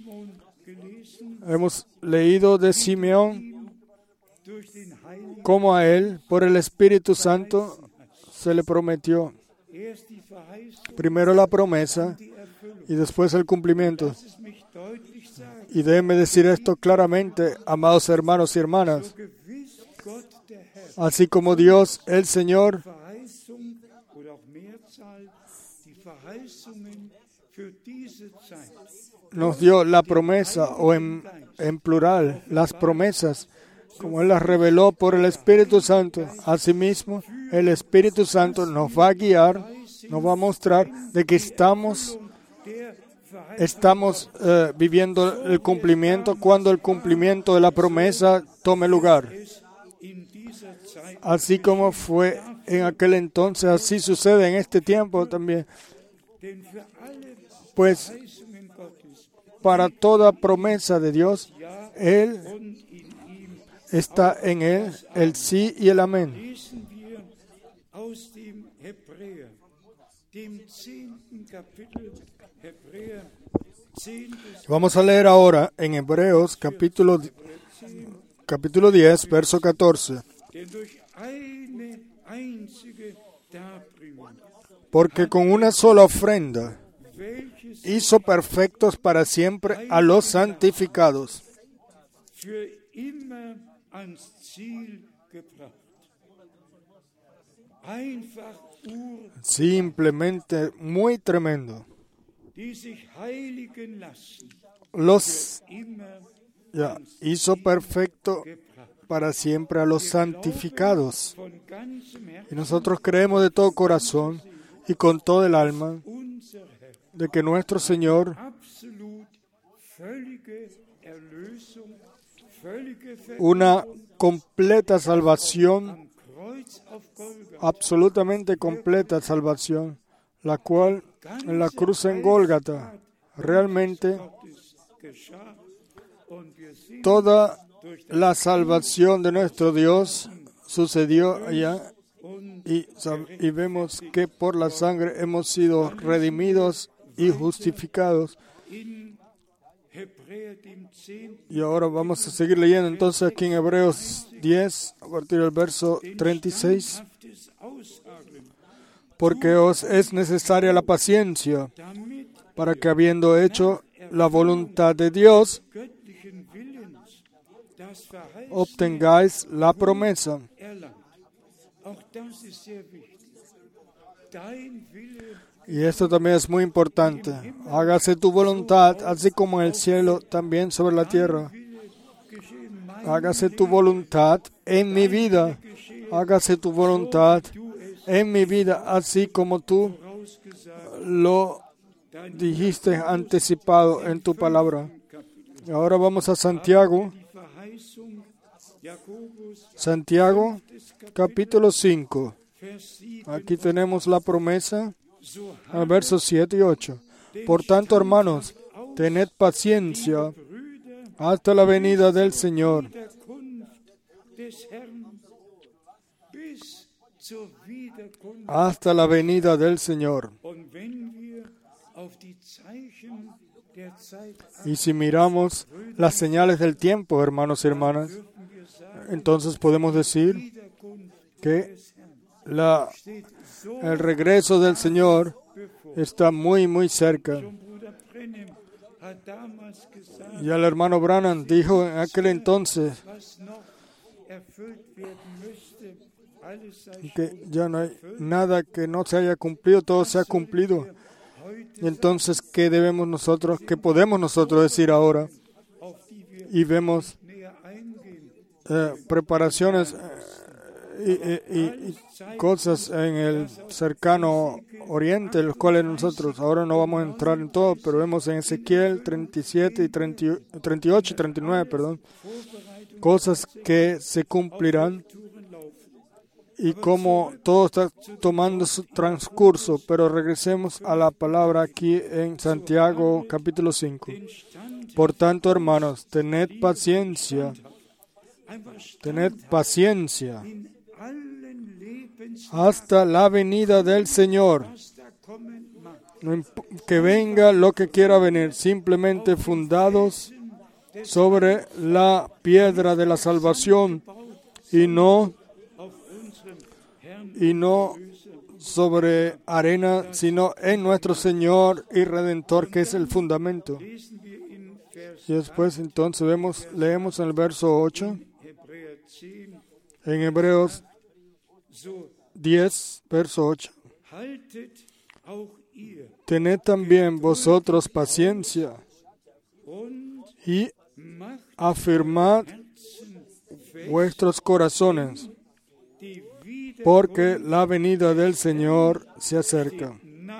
Hemos leído de Simeón cómo a él, por el Espíritu Santo, se le prometió primero la promesa y después el cumplimiento. Y déjenme decir esto claramente, amados hermanos y hermanas. Así como Dios, el Señor, nos dio la promesa, o en plural, las promesas, como Él las reveló por el Espíritu Santo. Asimismo, el Espíritu Santo nos va a guiar, nos va a mostrar de que estamos viviendo el cumplimiento cuando el cumplimiento de la promesa tome lugar. Así como fue en aquel entonces, así sucede en este tiempo también. Pues para toda promesa de Dios, Él está en Él, el sí y el amén. Vamos a leer ahora en Hebreos capítulo 10, verso 14. Porque con una sola ofrenda hizo perfectos para siempre a los santificados. Simplemente muy tremendo. Hizo perfecto para siempre a los santificados. Y nosotros creemos de todo corazón y con todo el alma de que nuestro Señor una completa salvación, absolutamente completa salvación, la cual en la cruz en Gólgata, realmente toda la salvación de nuestro Dios sucedió allá y vemos que por la sangre hemos sido redimidos y justificados. Y ahora vamos a seguir leyendo entonces aquí en Hebreos 10, a partir del verso 36. Porque os es necesaria la paciencia, para que habiendo hecho la voluntad de Dios, obtengáis la promesa. Y esto también es muy importante. Hágase tu voluntad, así como en el cielo, también sobre la tierra. Hágase tu voluntad en mi vida. Hágase tu voluntad en mi vida, así como tú lo dijiste anticipado en tu palabra. Y ahora vamos a Santiago. Santiago, capítulo 5. Aquí tenemos la promesa, al versos 7 y 8. Por tanto, hermanos, tened paciencia hasta la venida del Señor. Hasta la venida del Señor. Y si miramos las señales del tiempo, hermanos y hermanas, entonces podemos decir que el regreso del Señor está muy, muy cerca. Y el hermano Branham dijo en aquel entonces que ya no hay nada que no se haya cumplido, todo se ha cumplido. Y entonces, ¿qué podemos nosotros decir ahora? Y vemos preparaciones y cosas en el cercano oriente, los cuales nosotros ahora no vamos a entrar en todo, pero vemos en Ezequiel 37 y 38 y 39, cosas que se cumplirán y cómo todo está tomando su transcurso. Pero regresemos a la palabra aquí en Santiago capítulo 5. Por tanto, hermanos, tened paciencia hasta la venida del Señor. Que venga lo que quiera venir, simplemente fundados sobre la piedra de la salvación y no sobre arena, sino en nuestro Señor y Redentor, que es el fundamento. Y después entonces leemos en el verso 8, en Hebreos 10, verso 8. Tened también vosotros paciencia y afirmad vuestros corazones, porque la venida del Señor se acerca.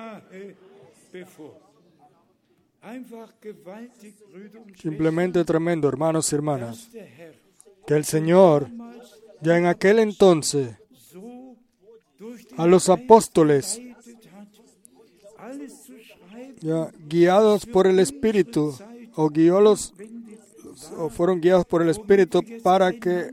Simplemente tremendo, hermanos y hermanas, que el Señor, ya en aquel entonces, a los apóstoles, ya guiados por el Espíritu, fueron guiados por el Espíritu para que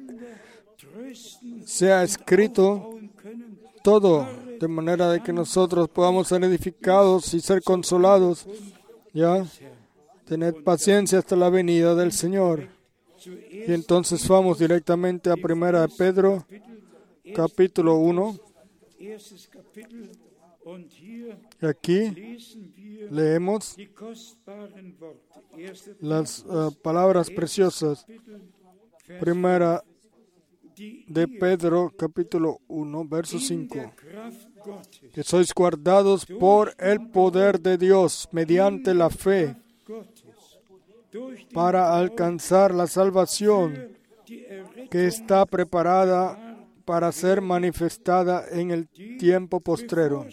sea escrito todo, de manera de que nosotros podamos ser edificados y ser consolados, ¿ya? Tened paciencia hasta la venida del Señor. Y entonces vamos directamente a 1 de Pedro, capítulo 1. Y aquí leemos las palabras preciosas. 1 de Pedro, capítulo 1, verso 5. Que sois guardados por el poder de Dios mediante la fe para alcanzar la salvación que está preparada para ser manifestada en el tiempo postrero.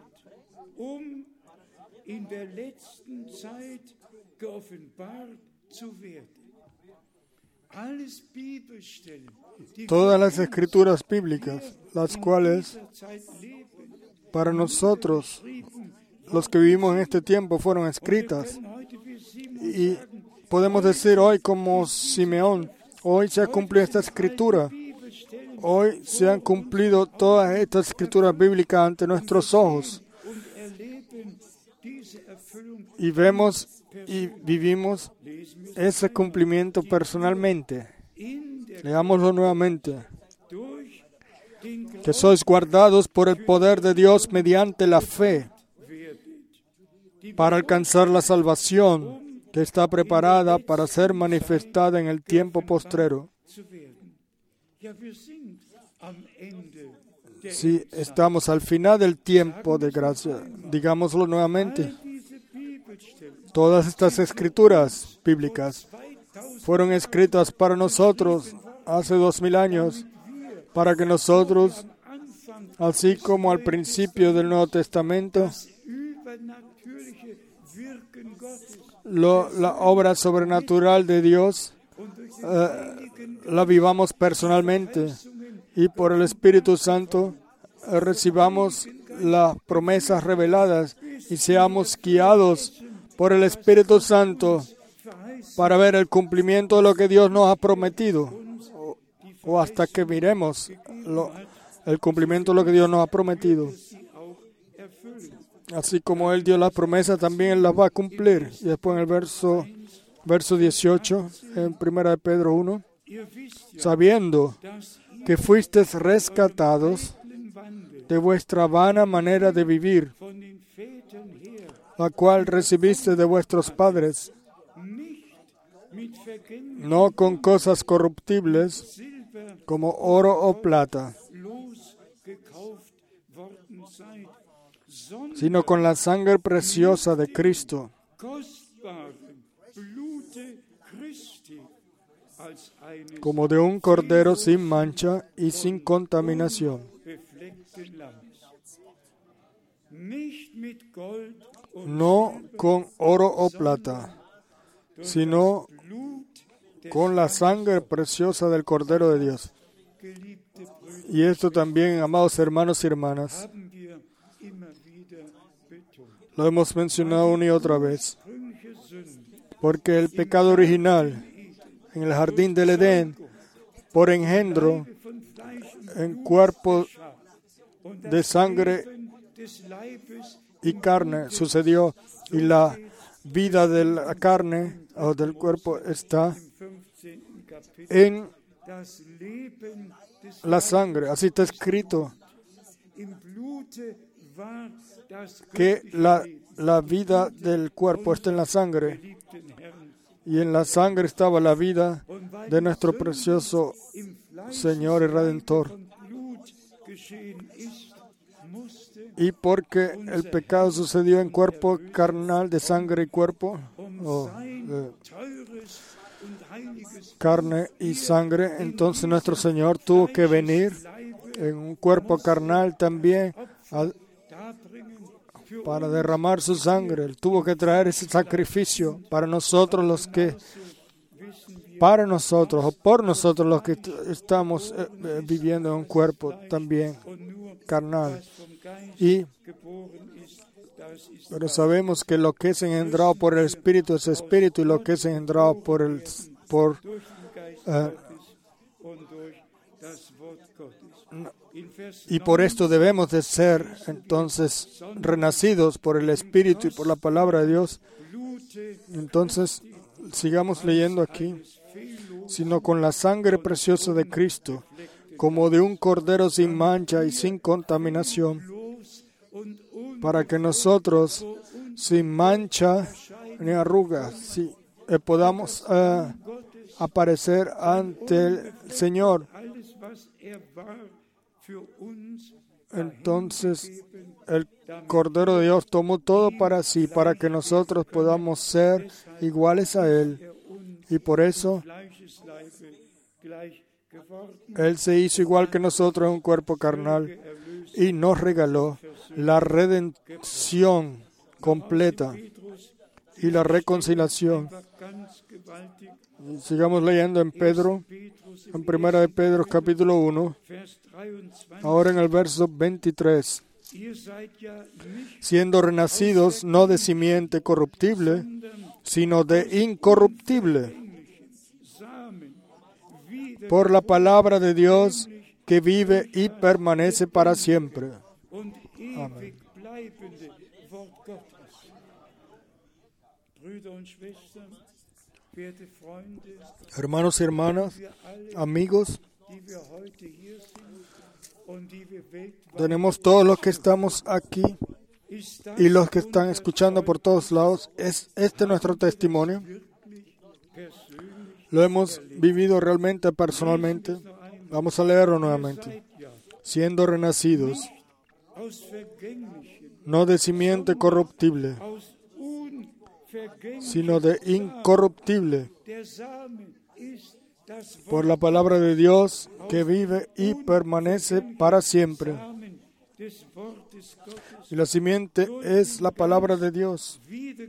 Todas las escrituras bíblicas, las cuales para nosotros, los que vivimos en este tiempo, fueron escritas. Y podemos decir hoy como Simeón, hoy se ha cumplido esta escritura. Hoy se han cumplido todas estas escrituras bíblicas ante nuestros ojos. Y vemos y vivimos ese cumplimiento personalmente. Leámoslo nuevamente. Que sois guardados por el poder de Dios mediante la fe para alcanzar la salvación que está preparada para ser manifestada en el tiempo postrero. Sí, estamos al final del tiempo de gracia. Digámoslo nuevamente. Todas estas escrituras bíblicas fueron escritas para nosotros hace 2000 años, para que nosotros, así como al principio del Nuevo Testamento, la obra sobrenatural de Dios la vivamos personalmente y por el Espíritu Santo recibamos las promesas reveladas y seamos guiados por el Espíritu Santo para ver el cumplimiento de lo que Dios nos ha prometido o hasta que miremos el cumplimiento de lo que Dios nos ha prometido. Así como Él dio las promesas, también Él las va a cumplir. Y después en el verso 18, en 1 de Pedro 1, sabiendo que fuisteis rescatados de vuestra vana manera de vivir, la cual recibiste de vuestros padres, no con cosas corruptibles, como oro o plata, sino con la sangre preciosa de Cristo, como de un cordero sin mancha y sin contaminación. No con oro o plata, sino con la sangre preciosa del Cordero de Dios. Y esto también, amados hermanos y hermanas, lo hemos mencionado una y otra vez, porque el pecado original en el jardín del Edén, por engendro, en cuerpo de sangre y carne sucedió, y la vida de la carne o del cuerpo está en la sangre. Así está escrito que la vida del cuerpo está en la sangre, y en la sangre estaba la vida de nuestro precioso Señor y Redentor. Y porque el pecado sucedió en cuerpo carnal, de sangre y cuerpo, carne y sangre, entonces nuestro Señor tuvo que venir en un cuerpo carnal también para derramar su sangre. Él tuvo que traer ese sacrificio para nosotros los que estamos viviendo en un cuerpo también carnal. Pero sabemos que lo que es engendrado por el Espíritu es Espíritu, y lo que es engendrado y por esto debemos de ser entonces renacidos por el Espíritu y por la palabra de Dios. Entonces, sigamos leyendo aquí. Sino con la sangre preciosa de Cristo, como de un cordero sin mancha y sin contaminación, para que nosotros, sin mancha ni arrugas, podamos aparecer ante el Señor. Entonces, el Cordero de Dios tomó todo para sí, para que nosotros podamos ser iguales a Él. Y por eso, Él se hizo igual que nosotros en un cuerpo carnal y nos regaló la redención completa y la reconciliación. Sigamos leyendo en Pedro, en 1 de Pedro capítulo 1, ahora en el verso 23. Siendo renacidos no de simiente corruptible, sino de incorruptible, por la palabra de Dios que vive y permanece para siempre. Amén. Hermanos y hermanas, amigos, tenemos todos los que estamos aquí y los que están escuchando por todos lados. ¿Es este nuestro testimonio? ¿Lo hemos vivido realmente, personalmente? Vamos a leerlo nuevamente. Siendo renacidos, no de simiente corruptible, sino de incorruptible, por la palabra de Dios que vive y permanece para siempre. Y la simiente es la palabra de Dios.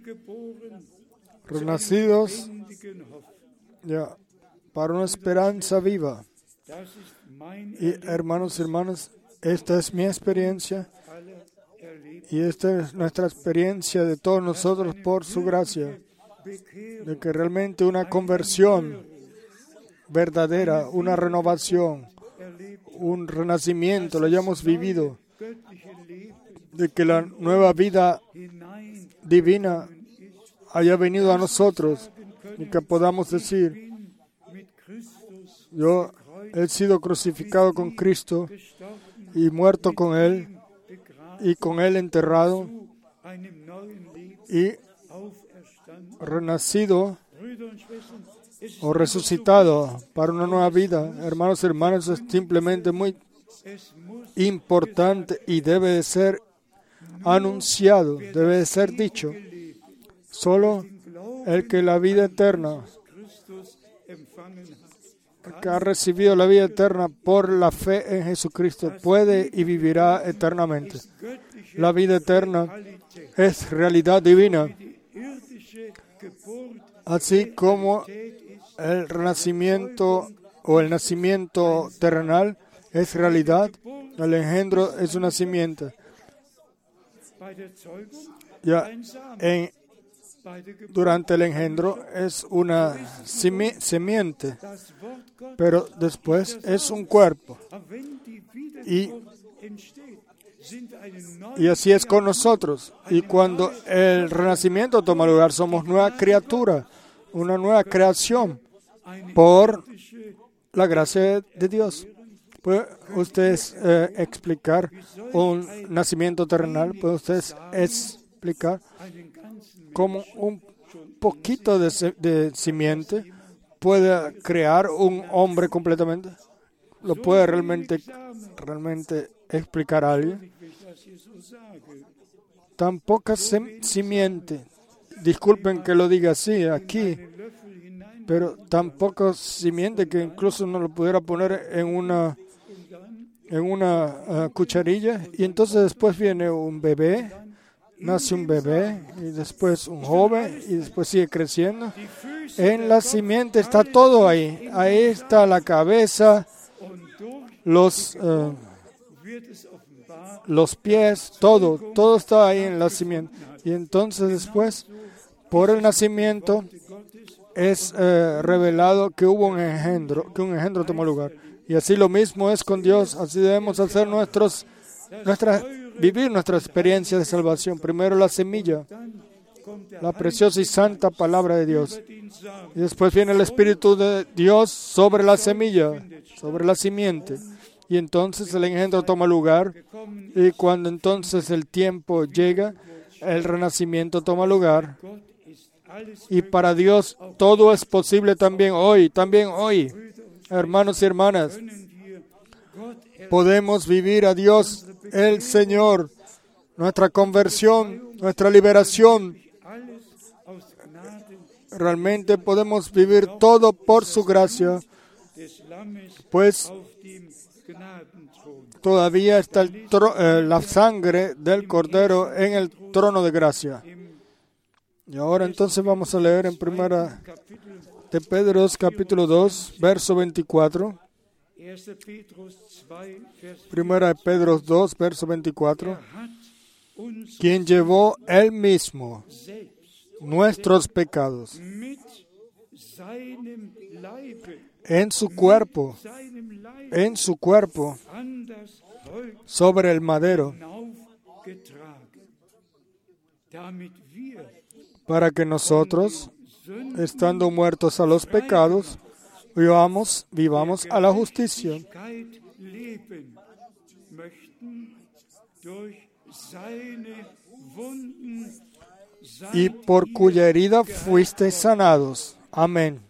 Renacidos ya para una esperanza viva. Y hermanos y hermanas, esta es mi experiencia y esta es nuestra experiencia de todos nosotros por su gracia, de que realmente una conversión verdadera, una renovación, un renacimiento lo hayamos vivido, de que la nueva vida divina haya venido a nosotros y que podamos decir: yo he sido crucificado con Cristo y muerto con Él y con Él enterrado y renacido o resucitado para una nueva vida. Hermanos y hermanas, es simplemente muy importante y debe de ser anunciado, debe de ser dicho. Solo el que la vida eterna, que ha recibido la vida eterna por la fe en Jesucristo, puede y vivirá eternamente. La vida eterna es realidad divina, así como el renacimiento o el nacimiento terrenal es realidad. El engendro es una simiente. Durante el engendro es una simiente, pero después es un cuerpo. Y así es con nosotros. Y cuando el renacimiento toma lugar, somos nueva criatura, una nueva creación por la gracia de Dios. ¿Pueden ustedes explicar un nacimiento terrenal? ¿Pueden ustedes explicar cómo un poquito de simiente puede crear un hombre completamente? ¿Lo puede realmente explicar alguien? Tan poca simiente, disculpen que lo diga así aquí, pero tan poca simiente que incluso no lo pudiera poner en una cucharilla, y entonces después viene un bebé, nace un bebé, y después un joven, y después sigue creciendo. En la simiente está todo ahí. Ahí está la cabeza, los pies, todo está ahí en la simiente. Y entonces después, por el nacimiento, es revelado que hubo un engendro tomó lugar. Y así lo mismo es con Dios. Así debemos hacer vivir nuestra experiencia de salvación. Primero la semilla, la preciosa y santa palabra de Dios. Y después viene el Espíritu de Dios sobre la semilla, sobre la simiente. Y entonces el engendro toma lugar. Y cuando entonces el tiempo llega, el renacimiento toma lugar. Y para Dios todo es posible también hoy. Hermanos y hermanas, podemos vivir a Dios, el Señor, nuestra conversión, nuestra liberación. Realmente podemos vivir todo por su gracia, pues todavía está la sangre del Cordero en el trono de gracia. Y ahora entonces vamos a leer en Primera de Pedro, capítulo 2, verso 24. Primera de Pedro 2, verso 24. Quien llevó él mismo nuestros pecados en su cuerpo sobre el madero, para que nosotros, estando muertos a los pecados, vivamos a la justicia. Y por cuya herida fuisteis sanados. Amén.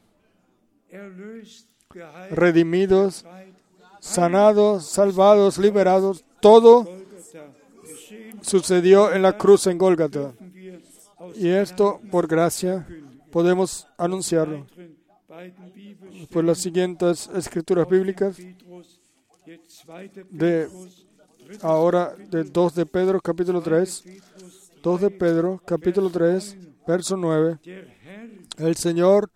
Redimidos, sanados, salvados, liberados, todo sucedió en la cruz en Gólgata. Y esto, por gracia, podemos anunciarlo. Por las siguientes escrituras bíblicas, ahora de 2 de Pedro, capítulo 3, 2 de Pedro, capítulo 3, verso 9. El Señor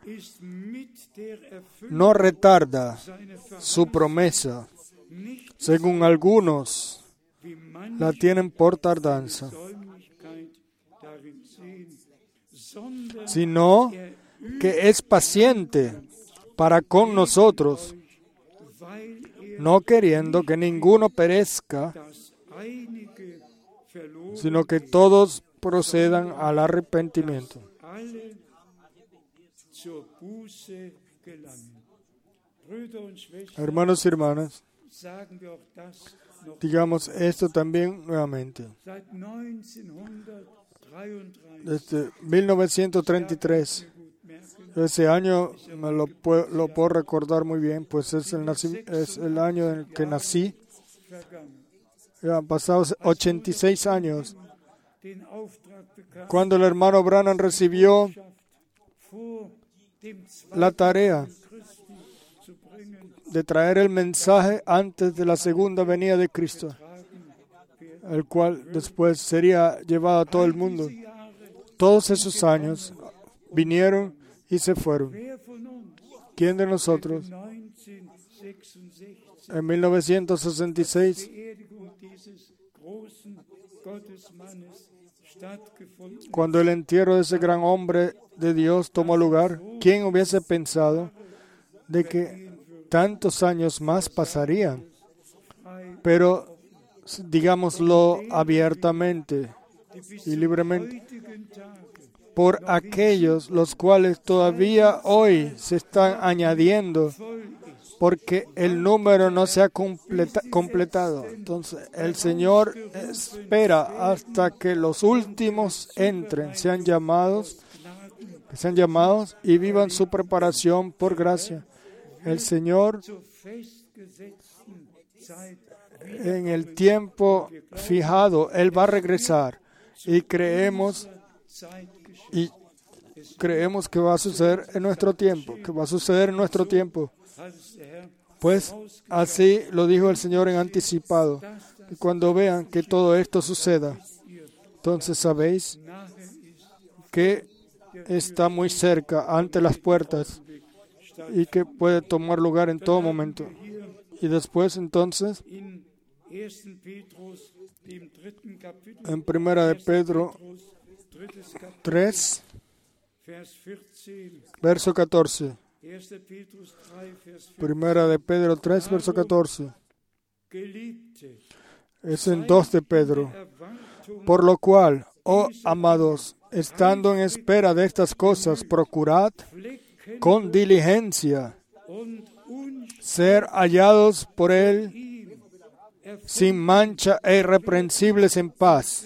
no retarda su promesa, según algunos la tienen por tardanza, sino que es paciente para con nosotros, no queriendo que ninguno perezca, sino que todos procedan al arrepentimiento. Hermanos y hermanas, digamos esto también nuevamente. Desde 1933, ese año me lo puedo recordar muy bien, pues es el año en el que nací. Ya han pasado 86 años. Cuando el hermano Branham recibió la tarea de traer el mensaje antes de la segunda venida de Cristo, el cual después sería llevado a todo el mundo. Todos esos años vinieron y se fueron. ¿Quién de nosotros en 1966, cuando el entierro de ese gran hombre de Dios tomó lugar, quién hubiese pensado de que tantos años más pasarían? Pero digámoslo abiertamente y libremente, por aquellos los cuales todavía hoy se están añadiendo, porque el número no se ha completado. Entonces, el Señor espera hasta que los últimos entren, sean llamados y vivan su preparación por gracia. El Señor, en el tiempo fijado, Él va a regresar, y creemos que va a suceder en nuestro tiempo, Pues así lo dijo el Señor en anticipado. Y cuando vean que todo esto suceda, entonces sabéis que está muy cerca, ante las puertas, y que puede tomar lugar en todo momento. Y después, entonces, en Primera de Pedro 3, verso 14. Primera de Pedro 3, verso 14. Es en 2 de Pedro. Por lo cual Oh amados, estando en espera de estas cosas, procurad con diligencia ser hallados por Él sin mancha e irreprensibles en paz.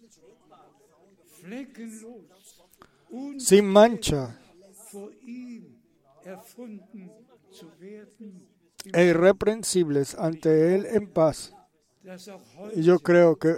Sin mancha e irreprensibles ante Él en paz. Y yo creo que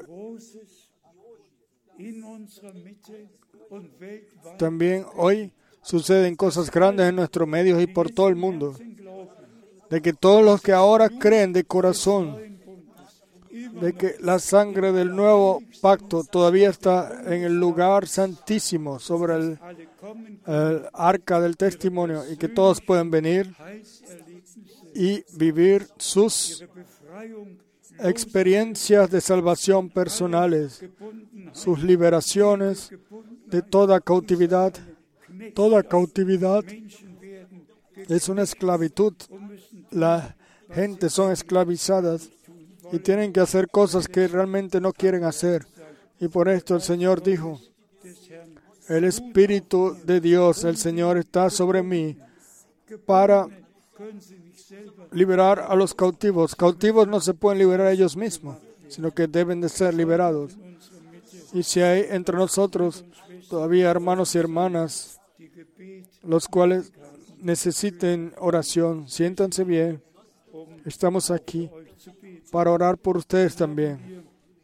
también hoy suceden cosas grandes en nuestros medios y por todo el mundo. De que todos los que ahora creen de corazón de que la sangre del nuevo pacto todavía está en el lugar santísimo sobre el arca del testimonio y que todos pueden venir y vivir sus experiencias de salvación personales, sus liberaciones de toda cautividad. Toda cautividad es una esclavitud. La gente son esclavizadas y tienen que hacer cosas que realmente no quieren hacer. Y por esto el Señor dijo, el Espíritu de Dios, el Señor, está sobre mí para liberar a los cautivos. Cautivos no se pueden liberar ellos mismos, sino que deben de ser liberados. Y si hay entre nosotros todavía hermanos y hermanas, los cuales necesiten oración, siéntanse bien. Estamos aquí para orar por ustedes también.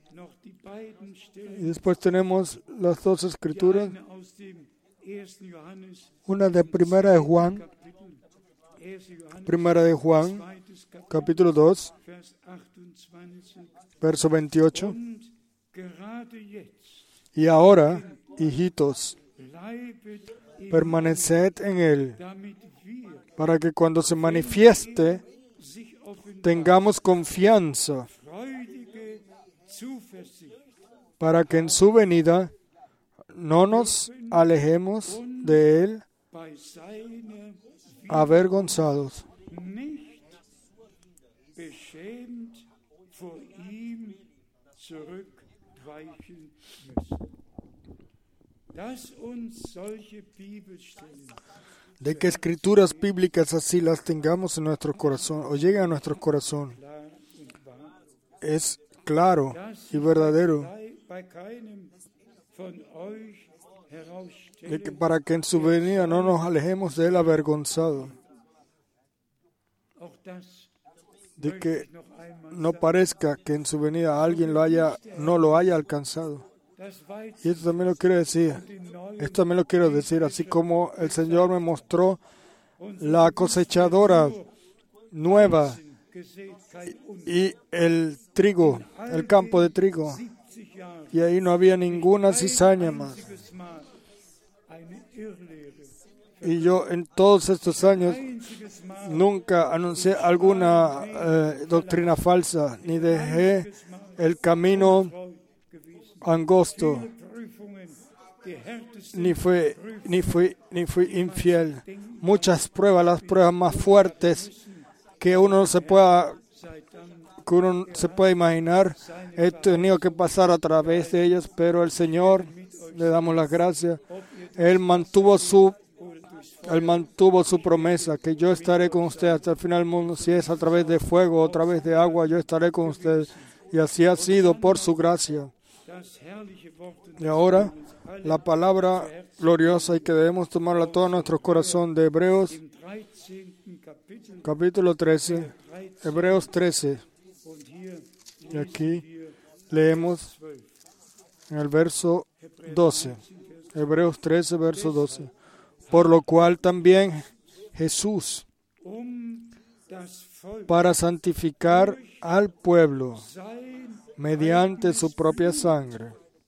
Y después tenemos las dos escrituras. Una de Primera de Juan, capítulo 2, verso 28. Y ahora, hijitos, permaneced en Él, para que cuando se manifieste, tengamos confianza, para que en su venida no nos alejemos de Él avergonzados. De que escrituras bíblicas así las tengamos en nuestro corazón o lleguen a nuestro corazón. Es claro y verdadero de que para que en su venida no nos alejemos de Él avergonzado. De que no parezca que en su venida alguien no lo haya alcanzado. Y esto también lo quiero decir. Esto también lo quiero decir, así como el Señor me mostró la cosechadora nueva y el trigo, el campo de trigo. Y ahí no había ninguna cizaña más. Y yo en todos estos años nunca anuncié alguna doctrina falsa, ni dejé el camino angosto, ni fui infiel. Muchas pruebas, las pruebas más fuertes que uno se pueda imaginar, he tenido que pasar a través de ellas, pero el Señor, le damos las gracias, Él mantuvo su promesa, que yo estaré con usted hasta el final del mundo, si es a través de fuego o a través de agua, yo estaré con usted, y así ha sido por su gracia. Y ahora, la palabra gloriosa y que debemos tomarla todo nuestro corazón de Hebreos, capítulo 13, Hebreos 13. Y aquí leemos en el verso 12, Hebreos 13, verso 12. Por lo cual también Jesús, para santificar al pueblo mediante su propia sangre,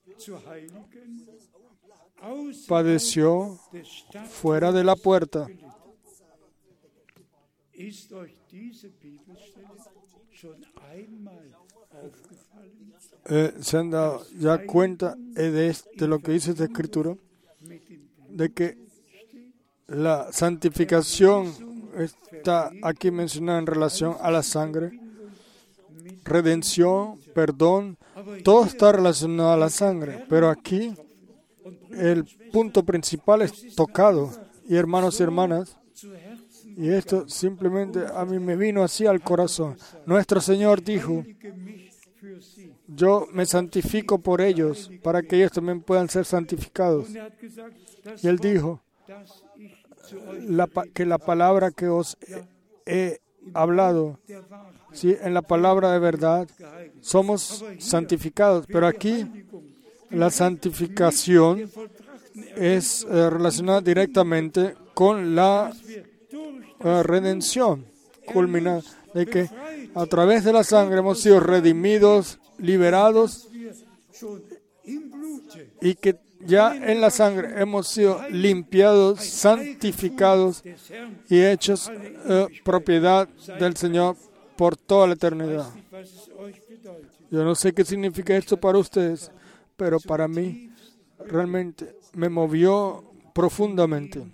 padeció fuera de la puerta. ¿Se han dado ya cuenta de lo que dice esta escritura? De que la santificación está aquí mencionada en relación a la sangre, redención, perdón, Todo está relacionado a la sangre, pero aquí el punto principal es tocado. Y hermanos y hermanas, y esto simplemente a mí me vino así al corazón. Nuestro Señor dijo, yo me santifico por ellos, para que ellos también puedan ser santificados. Y Él dijo que la palabra que os he hablado, ¿sí? En la palabra de verdad, somos santificados. Pero aquí la santificación es relacionada directamente con la redención, culminada, de que a través de la sangre hemos sido redimidos, liberados, y que ya en la sangre hemos sido limpiados, santificados y hechos propiedad del Señor por toda la eternidad. Yo no sé qué significa esto para ustedes, pero para mí realmente me movió profundamente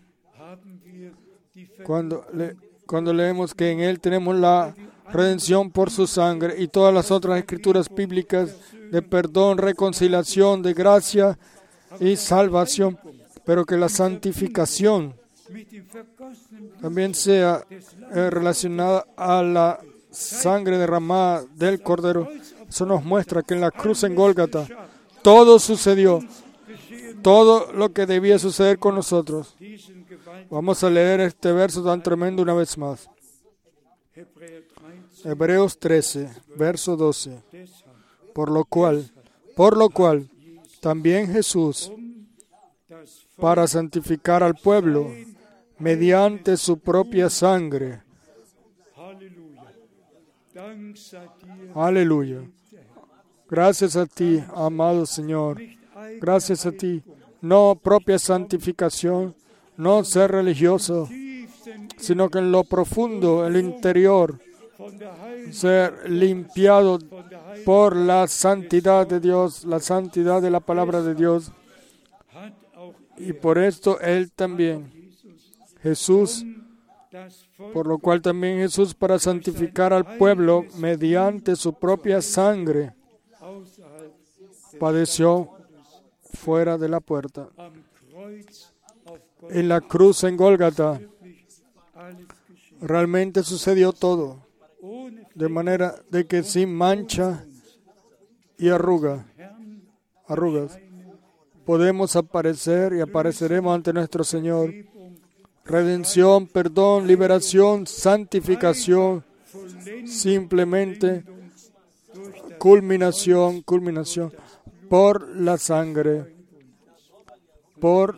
cuando leemos que en Él tenemos la redención por su sangre y todas las otras escrituras bíblicas de perdón, reconciliación, de gracia y salvación, pero que la santificación también sea relacionada a la sangre derramada del Cordero. Eso nos muestra que en la cruz en Gólgata todo sucedió, todo lo que debía suceder con nosotros. Vamos a leer este verso tan tremendo una vez más. Hebreos 13, verso 12. Por lo cual, también Jesús, para santificar al pueblo, mediante su propia sangre. Aleluya. Gracias a ti, amado Señor. Gracias a ti. No propia santificación, no ser religioso, sino que en lo profundo, en lo interior, ser limpiado por la santidad de Dios, la santidad de la palabra de Dios. Y por esto Él también, Jesús, por lo cual también Jesús, para santificar al pueblo mediante su propia sangre, padeció fuera de la puerta. En la cruz en Gólgata realmente sucedió todo, de manera de que sin mancha y arrugas podemos aparecer y apareceremos ante nuestro Señor. Redención, perdón, liberación, santificación, simplemente culminación por la sangre, por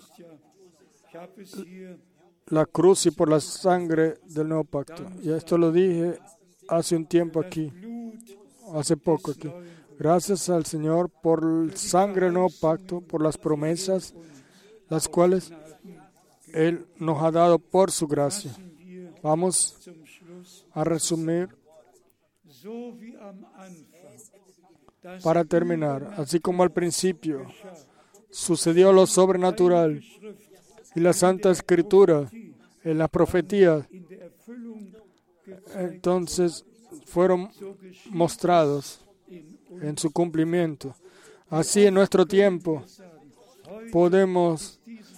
la cruz y por la sangre del nuevo pacto. Y esto lo dije hace un tiempo aquí, hace poco aquí. Gracias al Señor por la sangre del nuevo pacto, por las promesas, las cuales Él nos ha dado por su gracia. Vamos a resumir para terminar. Así como al principio sucedió lo sobrenatural y la Santa Escritura en las profetías, entonces fueron mostrados en su cumplimiento. Así en nuestro tiempo podemos,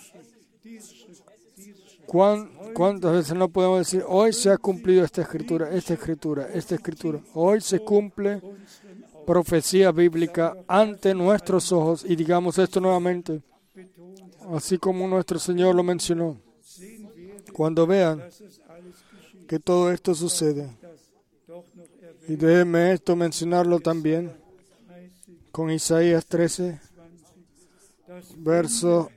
¿cuántas veces no podemos decir, hoy se ha cumplido esta escritura? Hoy se cumple profecía bíblica ante nuestros ojos, y digamos esto nuevamente, así como nuestro Señor lo mencionó. Cuando vean que todo esto sucede, y déjeme esto mencionarlo también con Isaías 13, verso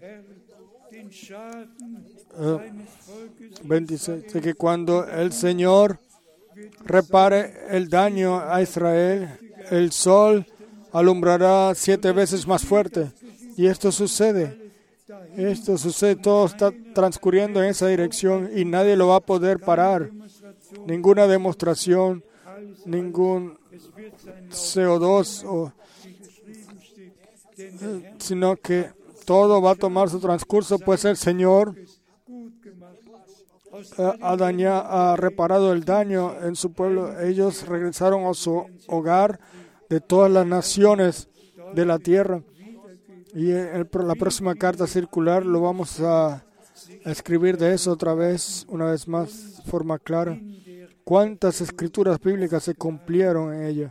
26, de que cuando el Señor repare el daño a Israel, el sol alumbrará 7 veces más fuerte. Y esto sucede, todo está transcurriendo en esa dirección y nadie lo va a poder parar. Ninguna demostración, ningún CO2, sino que todo va a tomar su transcurso, pues el Señor ha reparado el daño en su pueblo. Ellos regresaron a su hogar, de todas las naciones de la tierra. Y en la próxima carta circular lo vamos a escribir de eso otra vez, una vez más, de forma clara. ¿Cuántas escrituras bíblicas se cumplieron en ella?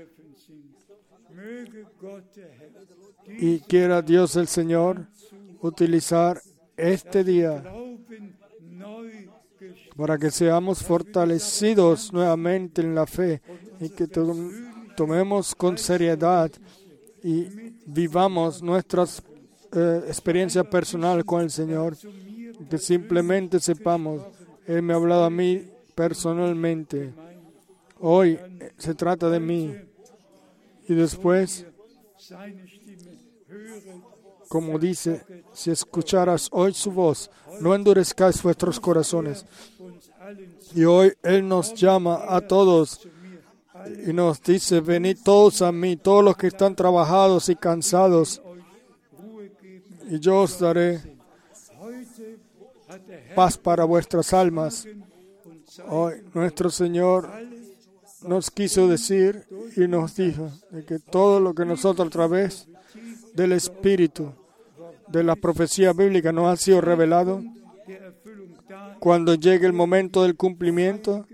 Y quiera Dios el Señor utilizar este día para que seamos fortalecidos nuevamente en la fe y que tomemos con seriedad y vivamos nuestra experiencia personal con el Señor, que simplemente sepamos, Él me ha hablado a mí personalmente, hoy se trata de mí, y después, como dice, si escucharas hoy su voz, no endurezcáis vuestros corazones. Y hoy Él nos llama a todos y nos dice, venid todos a mí, todos los que están trabajados y cansados, y yo os daré paz para vuestras almas. Hoy nuestro Señor nos quiso decir y nos dijo de que todo lo que nosotros a través del Espíritu, de la profecía bíblica nos ha sido revelado, cuando llegue el momento del cumplimiento,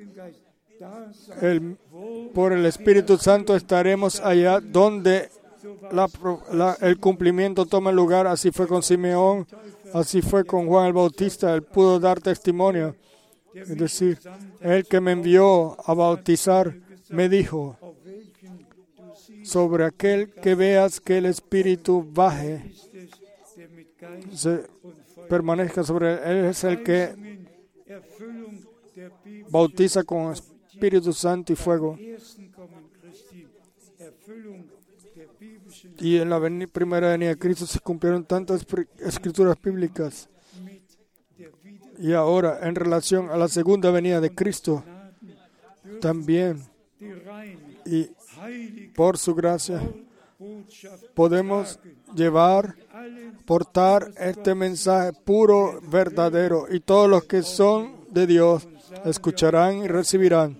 por el Espíritu Santo estaremos allá donde el cumplimiento toma lugar. Así fue con Simeón, así fue con Juan el Bautista. Él pudo dar testimonio. Es decir, el que me envió a bautizar me dijo, sobre aquel que veas que el Espíritu baje, permanezca sobre él. Él es el que bautiza con Espíritu Santo y fuego. Y en la primera venida de Cristo se cumplieron tantas escrituras bíblicas. Y ahora, en relación a la segunda venida de Cristo, también, y por su gracia, podemos portar este mensaje puro, verdadero, y todos los que son de Dios escucharán y recibirán.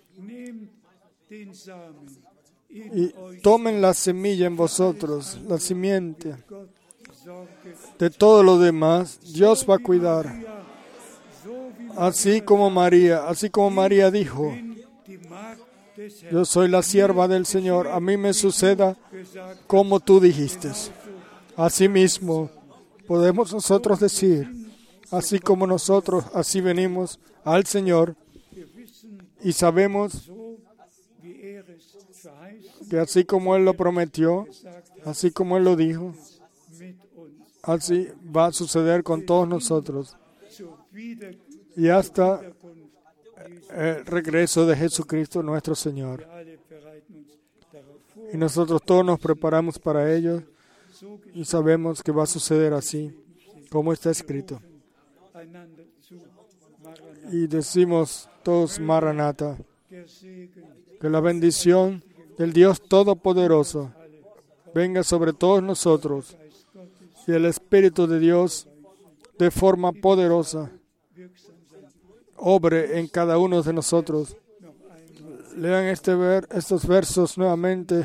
Y tomen la semilla en vosotros, la simiente. De todo lo demás, Dios va a cuidar. Así como María dijo, yo soy la sierva del Señor, a mí me suceda como tú dijiste. Asimismo, podemos nosotros decir, así como nosotros, así venimos al Señor, y sabemos que así como Él lo prometió, así como Él lo dijo, así va a suceder con todos nosotros. Y hasta el regreso de Jesucristo nuestro Señor. Y nosotros todos nos preparamos para ello y sabemos que va a suceder así, como está escrito. Y decimos todos Maranatha, que la bendición del Dios Todopoderoso venga sobre todos nosotros y el Espíritu de Dios de forma poderosa obre en cada uno de nosotros. Lean estos versos nuevamente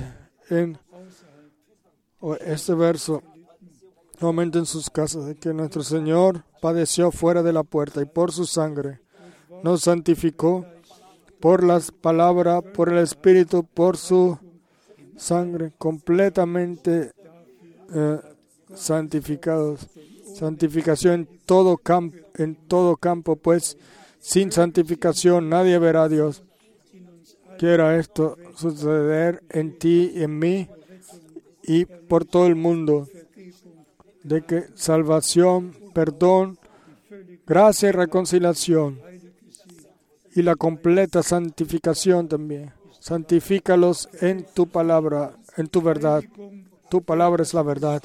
este verso nuevamente en sus casas, de que nuestro Señor padeció fuera de la puerta y por su sangre nos santificó por las palabras, por el Espíritu, por su sangre, completamente santificados. Santificación en todo campo, pues sin santificación nadie verá a Dios. Quiera esto suceder en ti y en mí y por todo el mundo, de que salvación, perdón, gracia y reconciliación y la completa santificación también. Santifícalos en tu palabra, en tu verdad. Tu palabra es la verdad.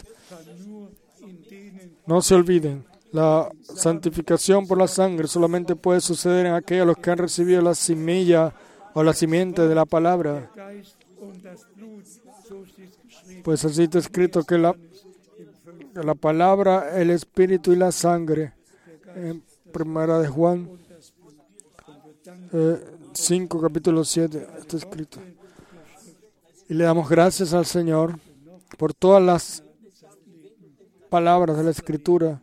No se olviden, la santificación por la sangre solamente puede suceder en aquellos que han recibido la semilla o la simiente de la palabra. Pues así está escrito que la palabra, el Espíritu y la sangre, en Primera de Juan 5, capítulo 7, está escrito. Y le damos gracias al Señor por todas las palabras de la Escritura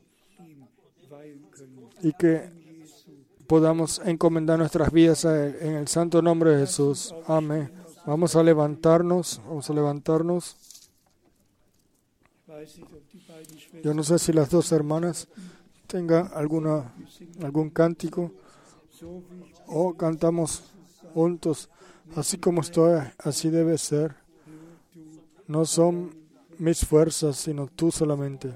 y que podamos encomendar nuestras vidas a Él en el santo nombre de Jesús. Amén. Vamos a levantarnos. Yo no sé si las dos hermanas tengan algún cántico o cantamos juntos. Así como estoy, así debe ser. No son mis fuerzas, sino tú solamente.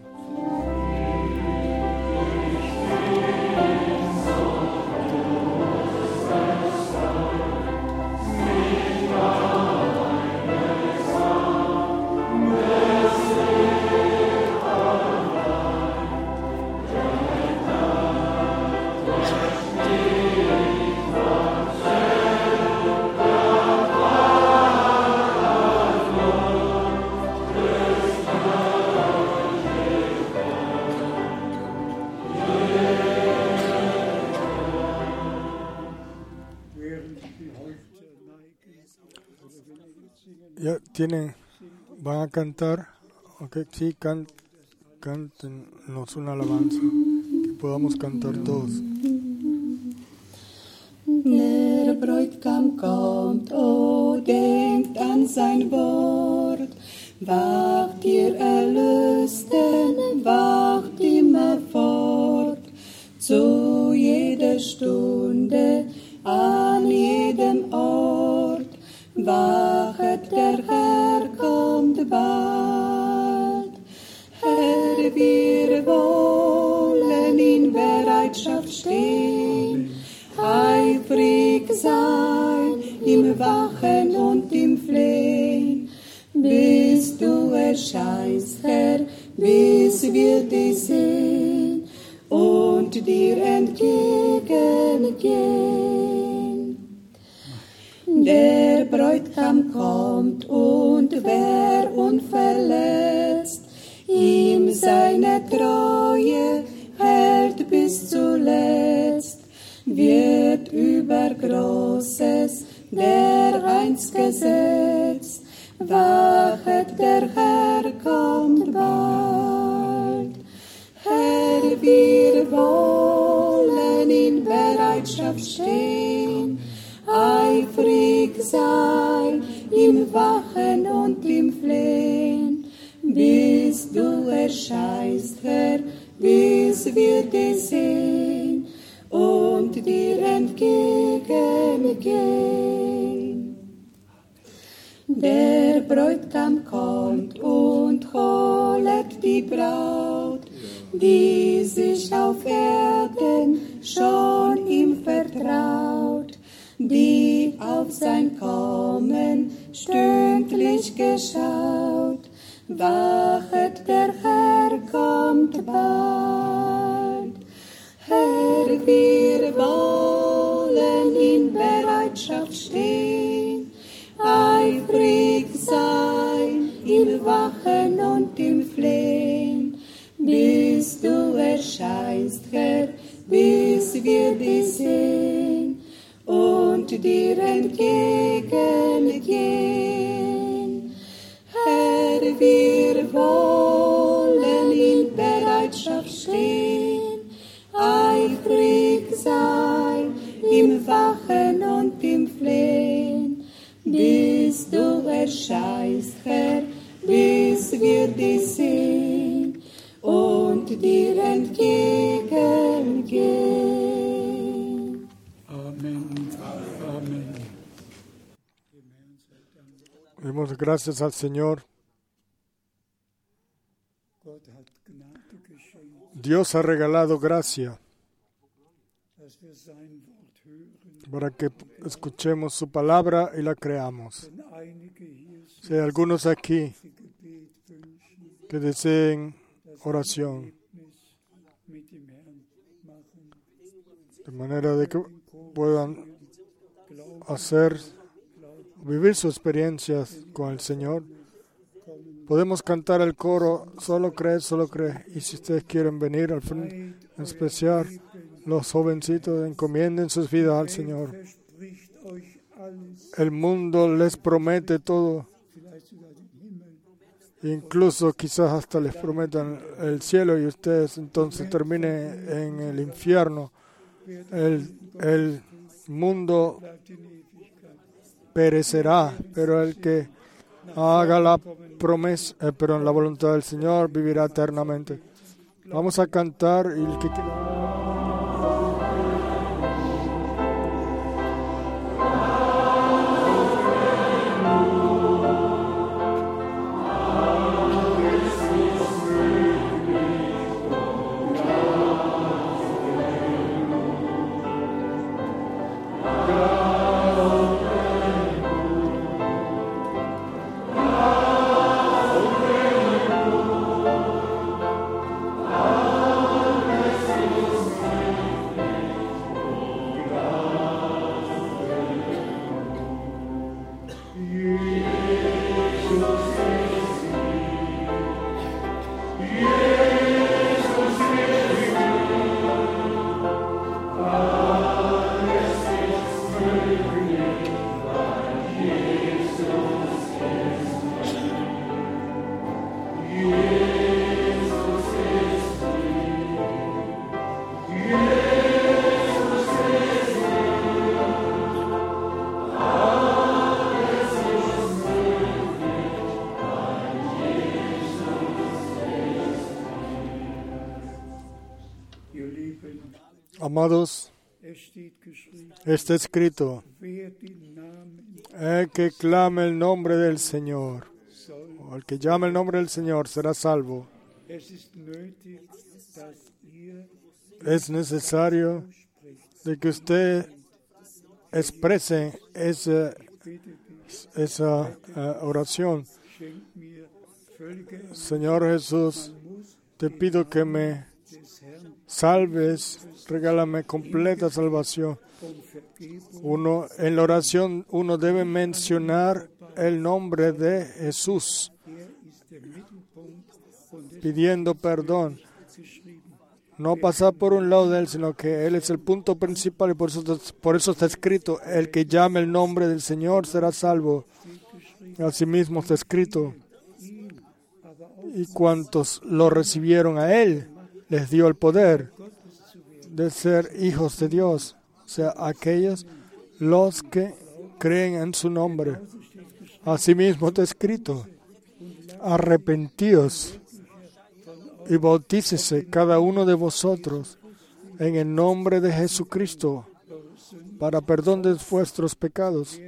Ya van a cantar, okay, sí, cántenos una alabanza, que podamos cantar todos. Der Bräutigam kommt, oh, denkt an sein Wort. Wacht, ihr Erlösten, wacht immer fort. Zu jeder Stunde, an jedem Ort. Wachet, der Herr kommt bald. Herr, wir wollen in Bereitschaft stehen, eifrig sein, im Wachen und im Flehen, bis du erscheinst, Herr, bis wir dich sehen und dir entgegengehen. Der Bräutigam kommt und wer unverletzt ihm seine Treue hält bis zuletzt, wird über Großes dereinst gesetzt. Wachet, der Herr kommt bald. Herr, wir wollen in Bereitschaft stehen, eifrig sein, im Wachen und im Flehen, bis du erscheinst, Herr, bis wir dich sehen und dir entgegengehen. Der Bräutigam kommt und holet die Braut, die sich auf Erden schon ihm vertraut, die auf sein Kommen stündlich geschaut. Wachet, der Herr kommt bald. Herr, wir wollen in Bereitschaft stehen, eifrig sein, im Wachen und im Flehen, bis du erscheinst, Herr, bis wir dich sehen und dir entgegengehen. Herr, wir wollen in Bereitschaft stehen, eifrig sein, im Wachen und im Flehen, bis du erscheinst, Herr, bis wir dich sehen und dir entgegengehen. Amen. Amén. Demos gracias al Señor. Dios ha regalado gracia para que escuchemos su palabra y la creamos. Si hay algunos aquí que deseen oración, de manera de que puedan vivir sus experiencias con el Señor, podemos cantar el coro, solo cree, solo cree. Y si ustedes quieren venir al frente, en especial los jovencitos, encomienden sus vidas al Señor. El mundo les promete todo. Incluso quizás hasta les prometan el cielo y ustedes entonces terminen en el infierno. El mundo perecerá, pero el que haga la promesa, la voluntad del Señor vivirá eternamente. Vamos a cantar y el que Amados, está escrito, el que clame el nombre del Señor, o el que llame el nombre del Señor será salvo. Es necesario de que usted exprese esa oración. Señor Jesús, te pido que me salves, regálame completa salvación. En la oración uno debe mencionar el nombre de Jesús, pidiendo perdón. No pasar por un lado de Él, sino que Él es el punto principal y por eso está escrito, el que llame el nombre del Señor será salvo. Asimismo está escrito, y cuantos lo recibieron a Él, les dio el poder de ser hijos de Dios, o sea, aquellos los que creen en su nombre. Asimismo está escrito, arrepentíos y bautícese cada uno de vosotros en el nombre de Jesucristo para perdón de vuestros pecados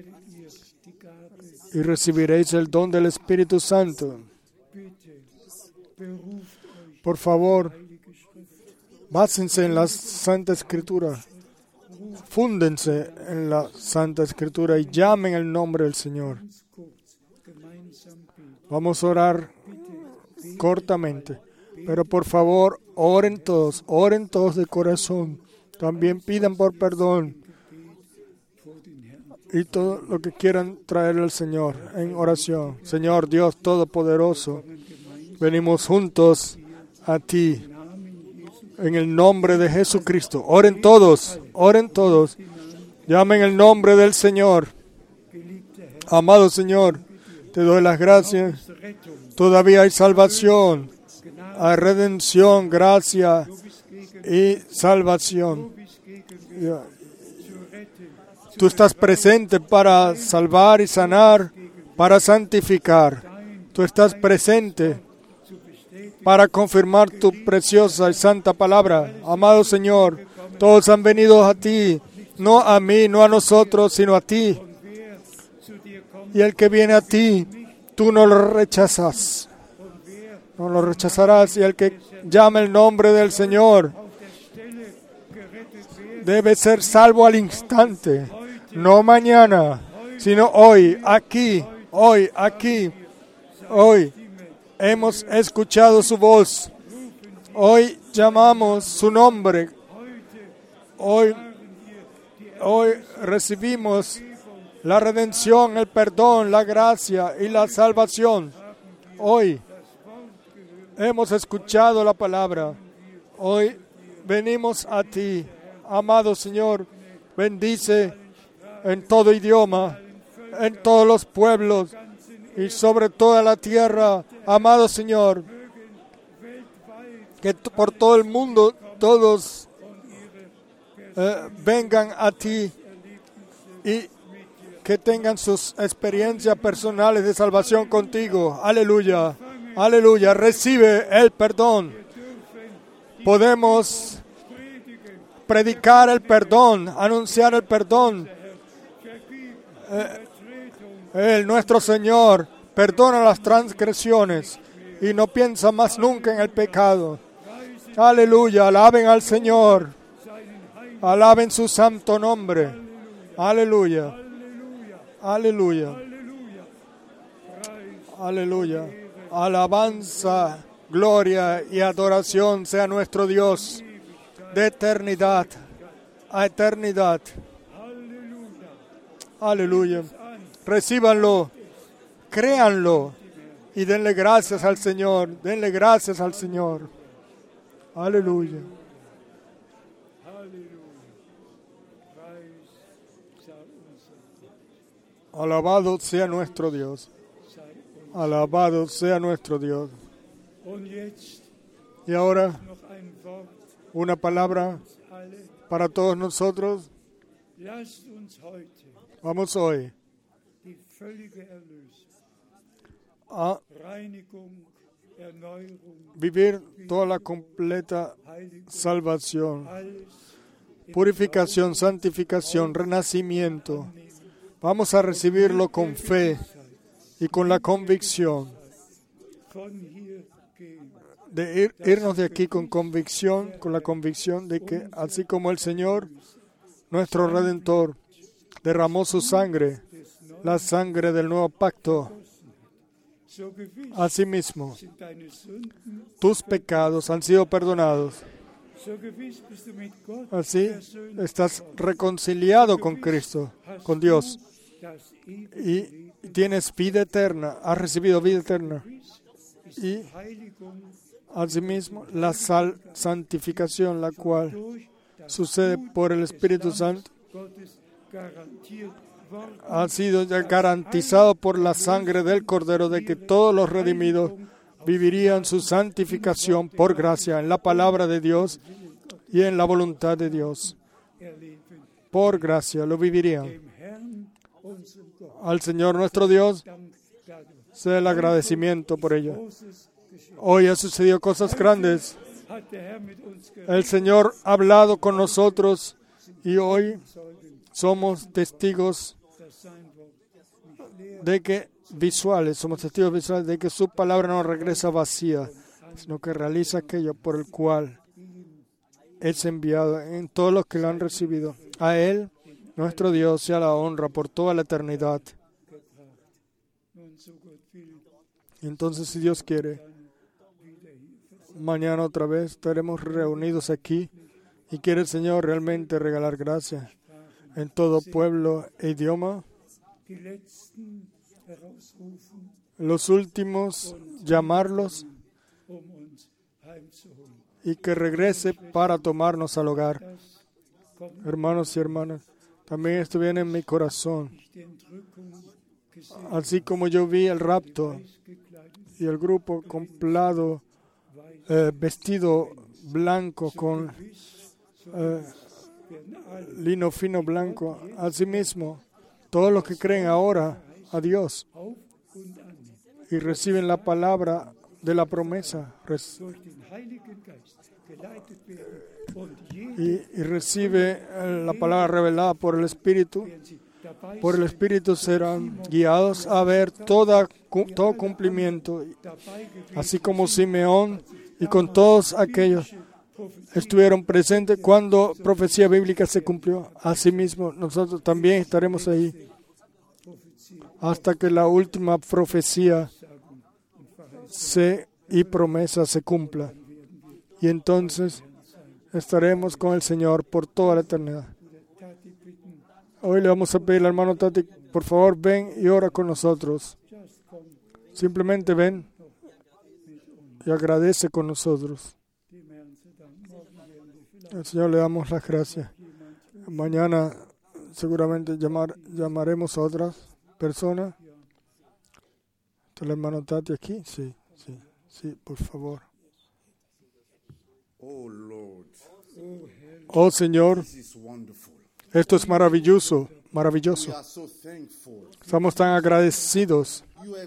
y recibiréis el don del Espíritu Santo. Por favor, básense en la Santa Escritura, fúndense en la Santa Escritura y llamen el nombre del Señor. Vamos a orar cortamente, pero por favor, oren todos de corazón. También pidan por perdón y todo lo que quieran traer al Señor en oración. Señor Dios Todopoderoso, venimos juntos a ti. En el nombre de Jesucristo. Oren todos. Llamen el nombre del Señor. Amado Señor, te doy las gracias. Todavía hay salvación, hay redención, gracia y salvación. Tú estás presente para salvar y sanar, para santificar. Tú estás presente para confirmar tu preciosa y santa palabra. Amado Señor, todos han venido a ti, no a mí, no a nosotros, sino a ti. Y el que viene a ti, tú no lo rechazas. No lo rechazarás. Y el que llame el nombre del Señor debe ser salvo al instante. No mañana, sino hoy, aquí, hoy, aquí, hoy. Hemos escuchado su voz. Hoy llamamos su nombre. Hoy recibimos la redención, el perdón, la gracia y la salvación. Hoy hemos escuchado la palabra. Hoy venimos a ti, amado Señor. Bendice en todo idioma, en todos los pueblos, y sobre toda la tierra. Amado Señor, que por todo el mundo todos vengan a ti y que tengan sus experiencias personales de salvación contigo. Aleluya, aleluya. Recibe el perdón. Podemos predicar el perdón, anunciar el perdón. Nuestro Señor perdona las transgresiones y no piensa más nunca en el pecado. Aleluya, alaben al Señor. Alaben su santo nombre. Aleluya. Aleluya. Aleluya. Alabanza, gloria y adoración sea nuestro Dios de eternidad a eternidad. Aleluya. Recíbanlo, créanlo y denle gracias al Señor. Denle gracias al Señor. Aleluya. Alabado sea nuestro Dios. Alabado sea nuestro Dios. Y ahora, una palabra para todos nosotros. Vamos hoy a vivir toda la completa salvación, purificación, santificación, renacimiento. Vamos a recibirlo con fe y con la convicción de irnos de aquí con convicción, con la convicción de que así como el Señor, nuestro Redentor, derramó su sangre, la sangre del nuevo pacto, asimismo, tus pecados han sido perdonados. Así estás reconciliado con Cristo, con Dios, y tienes vida eterna, has recibido vida eterna. Y asimismo, la santificación, la cual sucede por el Espíritu Santo, ha sido ya garantizado por la sangre del Cordero de que todos los redimidos vivirían su santificación por gracia en la palabra de Dios y en la voluntad de Dios. Por gracia lo vivirían. Al Señor nuestro Dios sea el agradecimiento por ello. Hoy ha sucedido cosas grandes. El Señor ha hablado con nosotros y hoy somos testigos de que somos testigos visuales de que su palabra no regresa vacía, sino que realiza aquello por el cual es enviado en todos los que lo han recibido. A Él, nuestro Dios, sea la honra por toda la eternidad. Entonces, si Dios quiere, mañana otra vez estaremos reunidos aquí y quiere el Señor realmente regalar gracia en todo pueblo e idioma. Los últimos, llamarlos y que regrese para tomarnos al hogar. Hermanos y hermanas, también esto viene en mi corazón. Así como yo vi el rapto y el grupo completo vestido blanco con lino fino blanco, asimismo, todos los que creen ahora a Dios y reciben la palabra de la promesa y recibe la palabra revelada por el Espíritu serán guiados a ver todo cumplimiento, así como Simeón y con todos aquellos estuvieron presentes cuando profecía bíblica se cumplió. Asimismo, nosotros también estaremos ahí hasta que la última profecía y promesa se cumpla. Y entonces estaremos con el Señor por toda la eternidad. Hoy le vamos a pedir al hermano Tati, por favor, ven y ora con nosotros. Simplemente ven y agradece con nosotros. Al Señor le damos las gracias. Mañana seguramente llamaremos a otras personas ¿Está el hermano Tati aquí? Sí, por favor. Oh Señor, esto es maravilloso. Estamos tan agradecidos.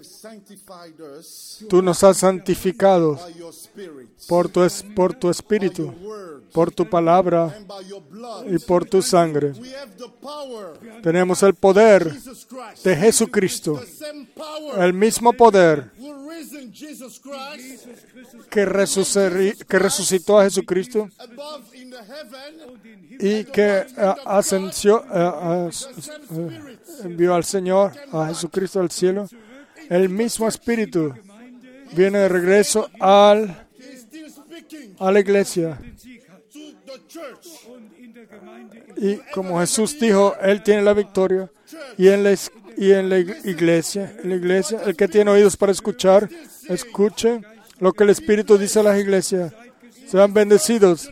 Tú nos has santificado por tu Espíritu, por tu palabra y por tu sangre. Tenemos el poder de Jesucristo, el mismo poder que resucitó a Jesucristo y que envió al Señor, a Jesucristo al cielo. El mismo Espíritu viene de regreso a la iglesia. Y como Jesús dijo, Él tiene la victoria. Y en la iglesia, el que tiene oídos para escuchar, escuche lo que el Espíritu dice a las iglesias. Sean bendecidos.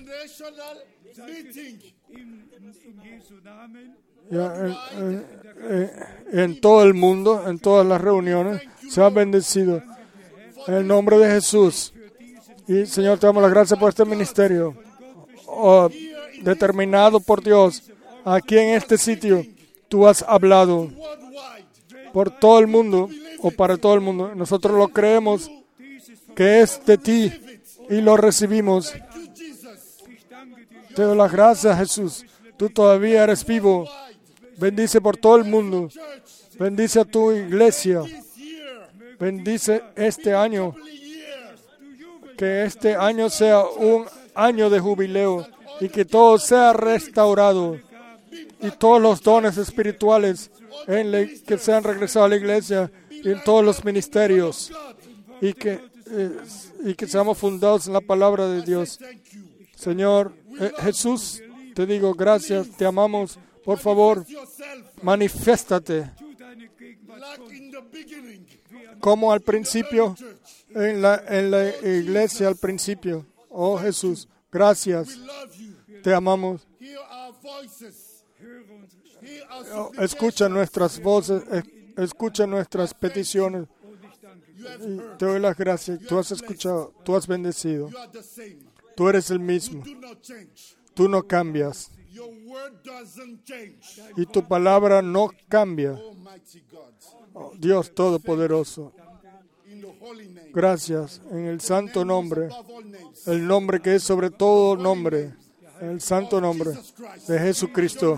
En todo el mundo, en todas las reuniones, sean bendecidos. En el nombre de Jesús. Y Señor, te damos las gracias por este ministerio. Determinado por Dios. Aquí en este sitio, tú has hablado por todo el mundo o para todo el mundo. Nosotros lo creemos que es de ti y lo recibimos. Te doy las gracias, Jesús. Tú todavía eres vivo. Bendice por todo el mundo. Bendice a tu iglesia. Bendice este año. Que este año sea un año de jubileo y que todo sea restaurado. Y todos los dones espirituales que sean regresados a la iglesia y en todos los ministerios. Y que seamos fundados en la palabra de Dios. Señor Jesús, te digo gracias, te amamos. Por favor, manifiéstate como al principio, en la iglesia al principio. Oh Jesús, gracias, te amamos. Escucha nuestras voces, escucha nuestras peticiones. Y te doy las gracias. Tú has escuchado, tú has bendecido. Tú eres el mismo. Tú no cambias. Y tu palabra no cambia. Oh, Dios Todopoderoso. Gracias en el santo nombre, el nombre que es sobre todo nombre, el santo nombre de Jesucristo.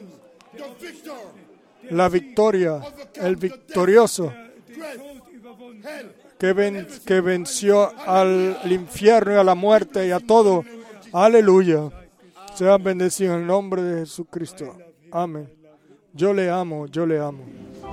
La victoria, el victorioso que venció al infierno y a la muerte y a todo. Aleluya. Sean bendecidos en el nombre de Jesucristo. Amén. Yo le amo, yo le amo.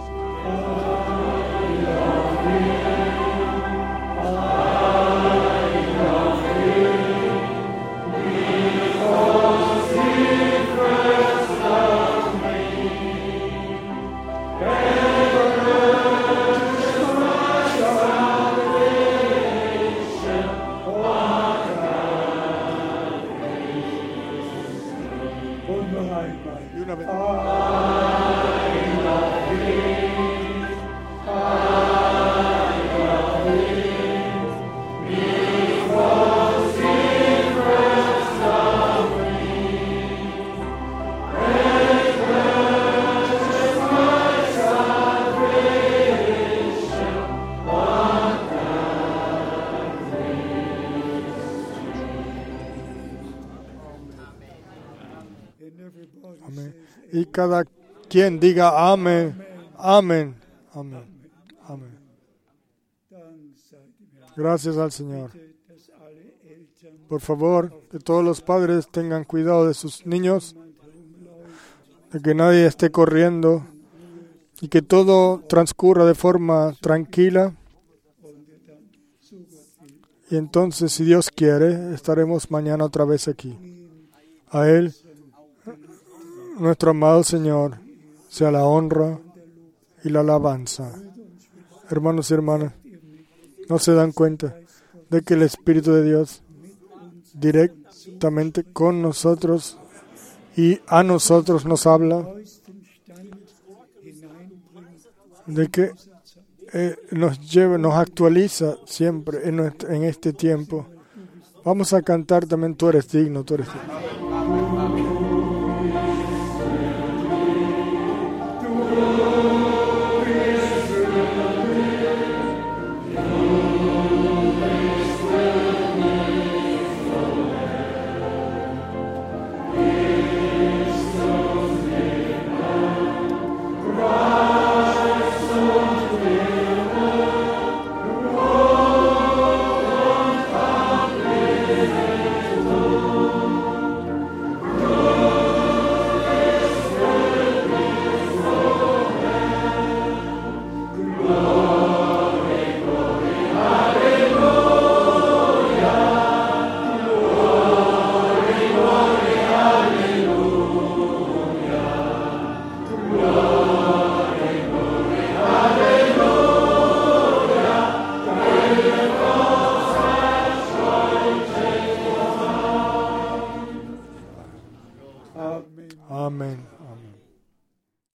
Amén. Y cada quien diga amén, amén, amén, amén. Gracias al Señor. Por favor, que todos los padres tengan cuidado de sus niños, de que nadie esté corriendo y que todo transcurra de forma tranquila. Y entonces, si Dios quiere, estaremos mañana otra vez aquí. A Él, nuestro amado Señor, sea la honra y la alabanza. Hermanos y hermanas, ¿no se dan cuenta de que el Espíritu de Dios directamente con nosotros y a nosotros nos habla? De que nos actualiza siempre en este tiempo. Vamos a cantar también Tú eres digno, tú eres digno.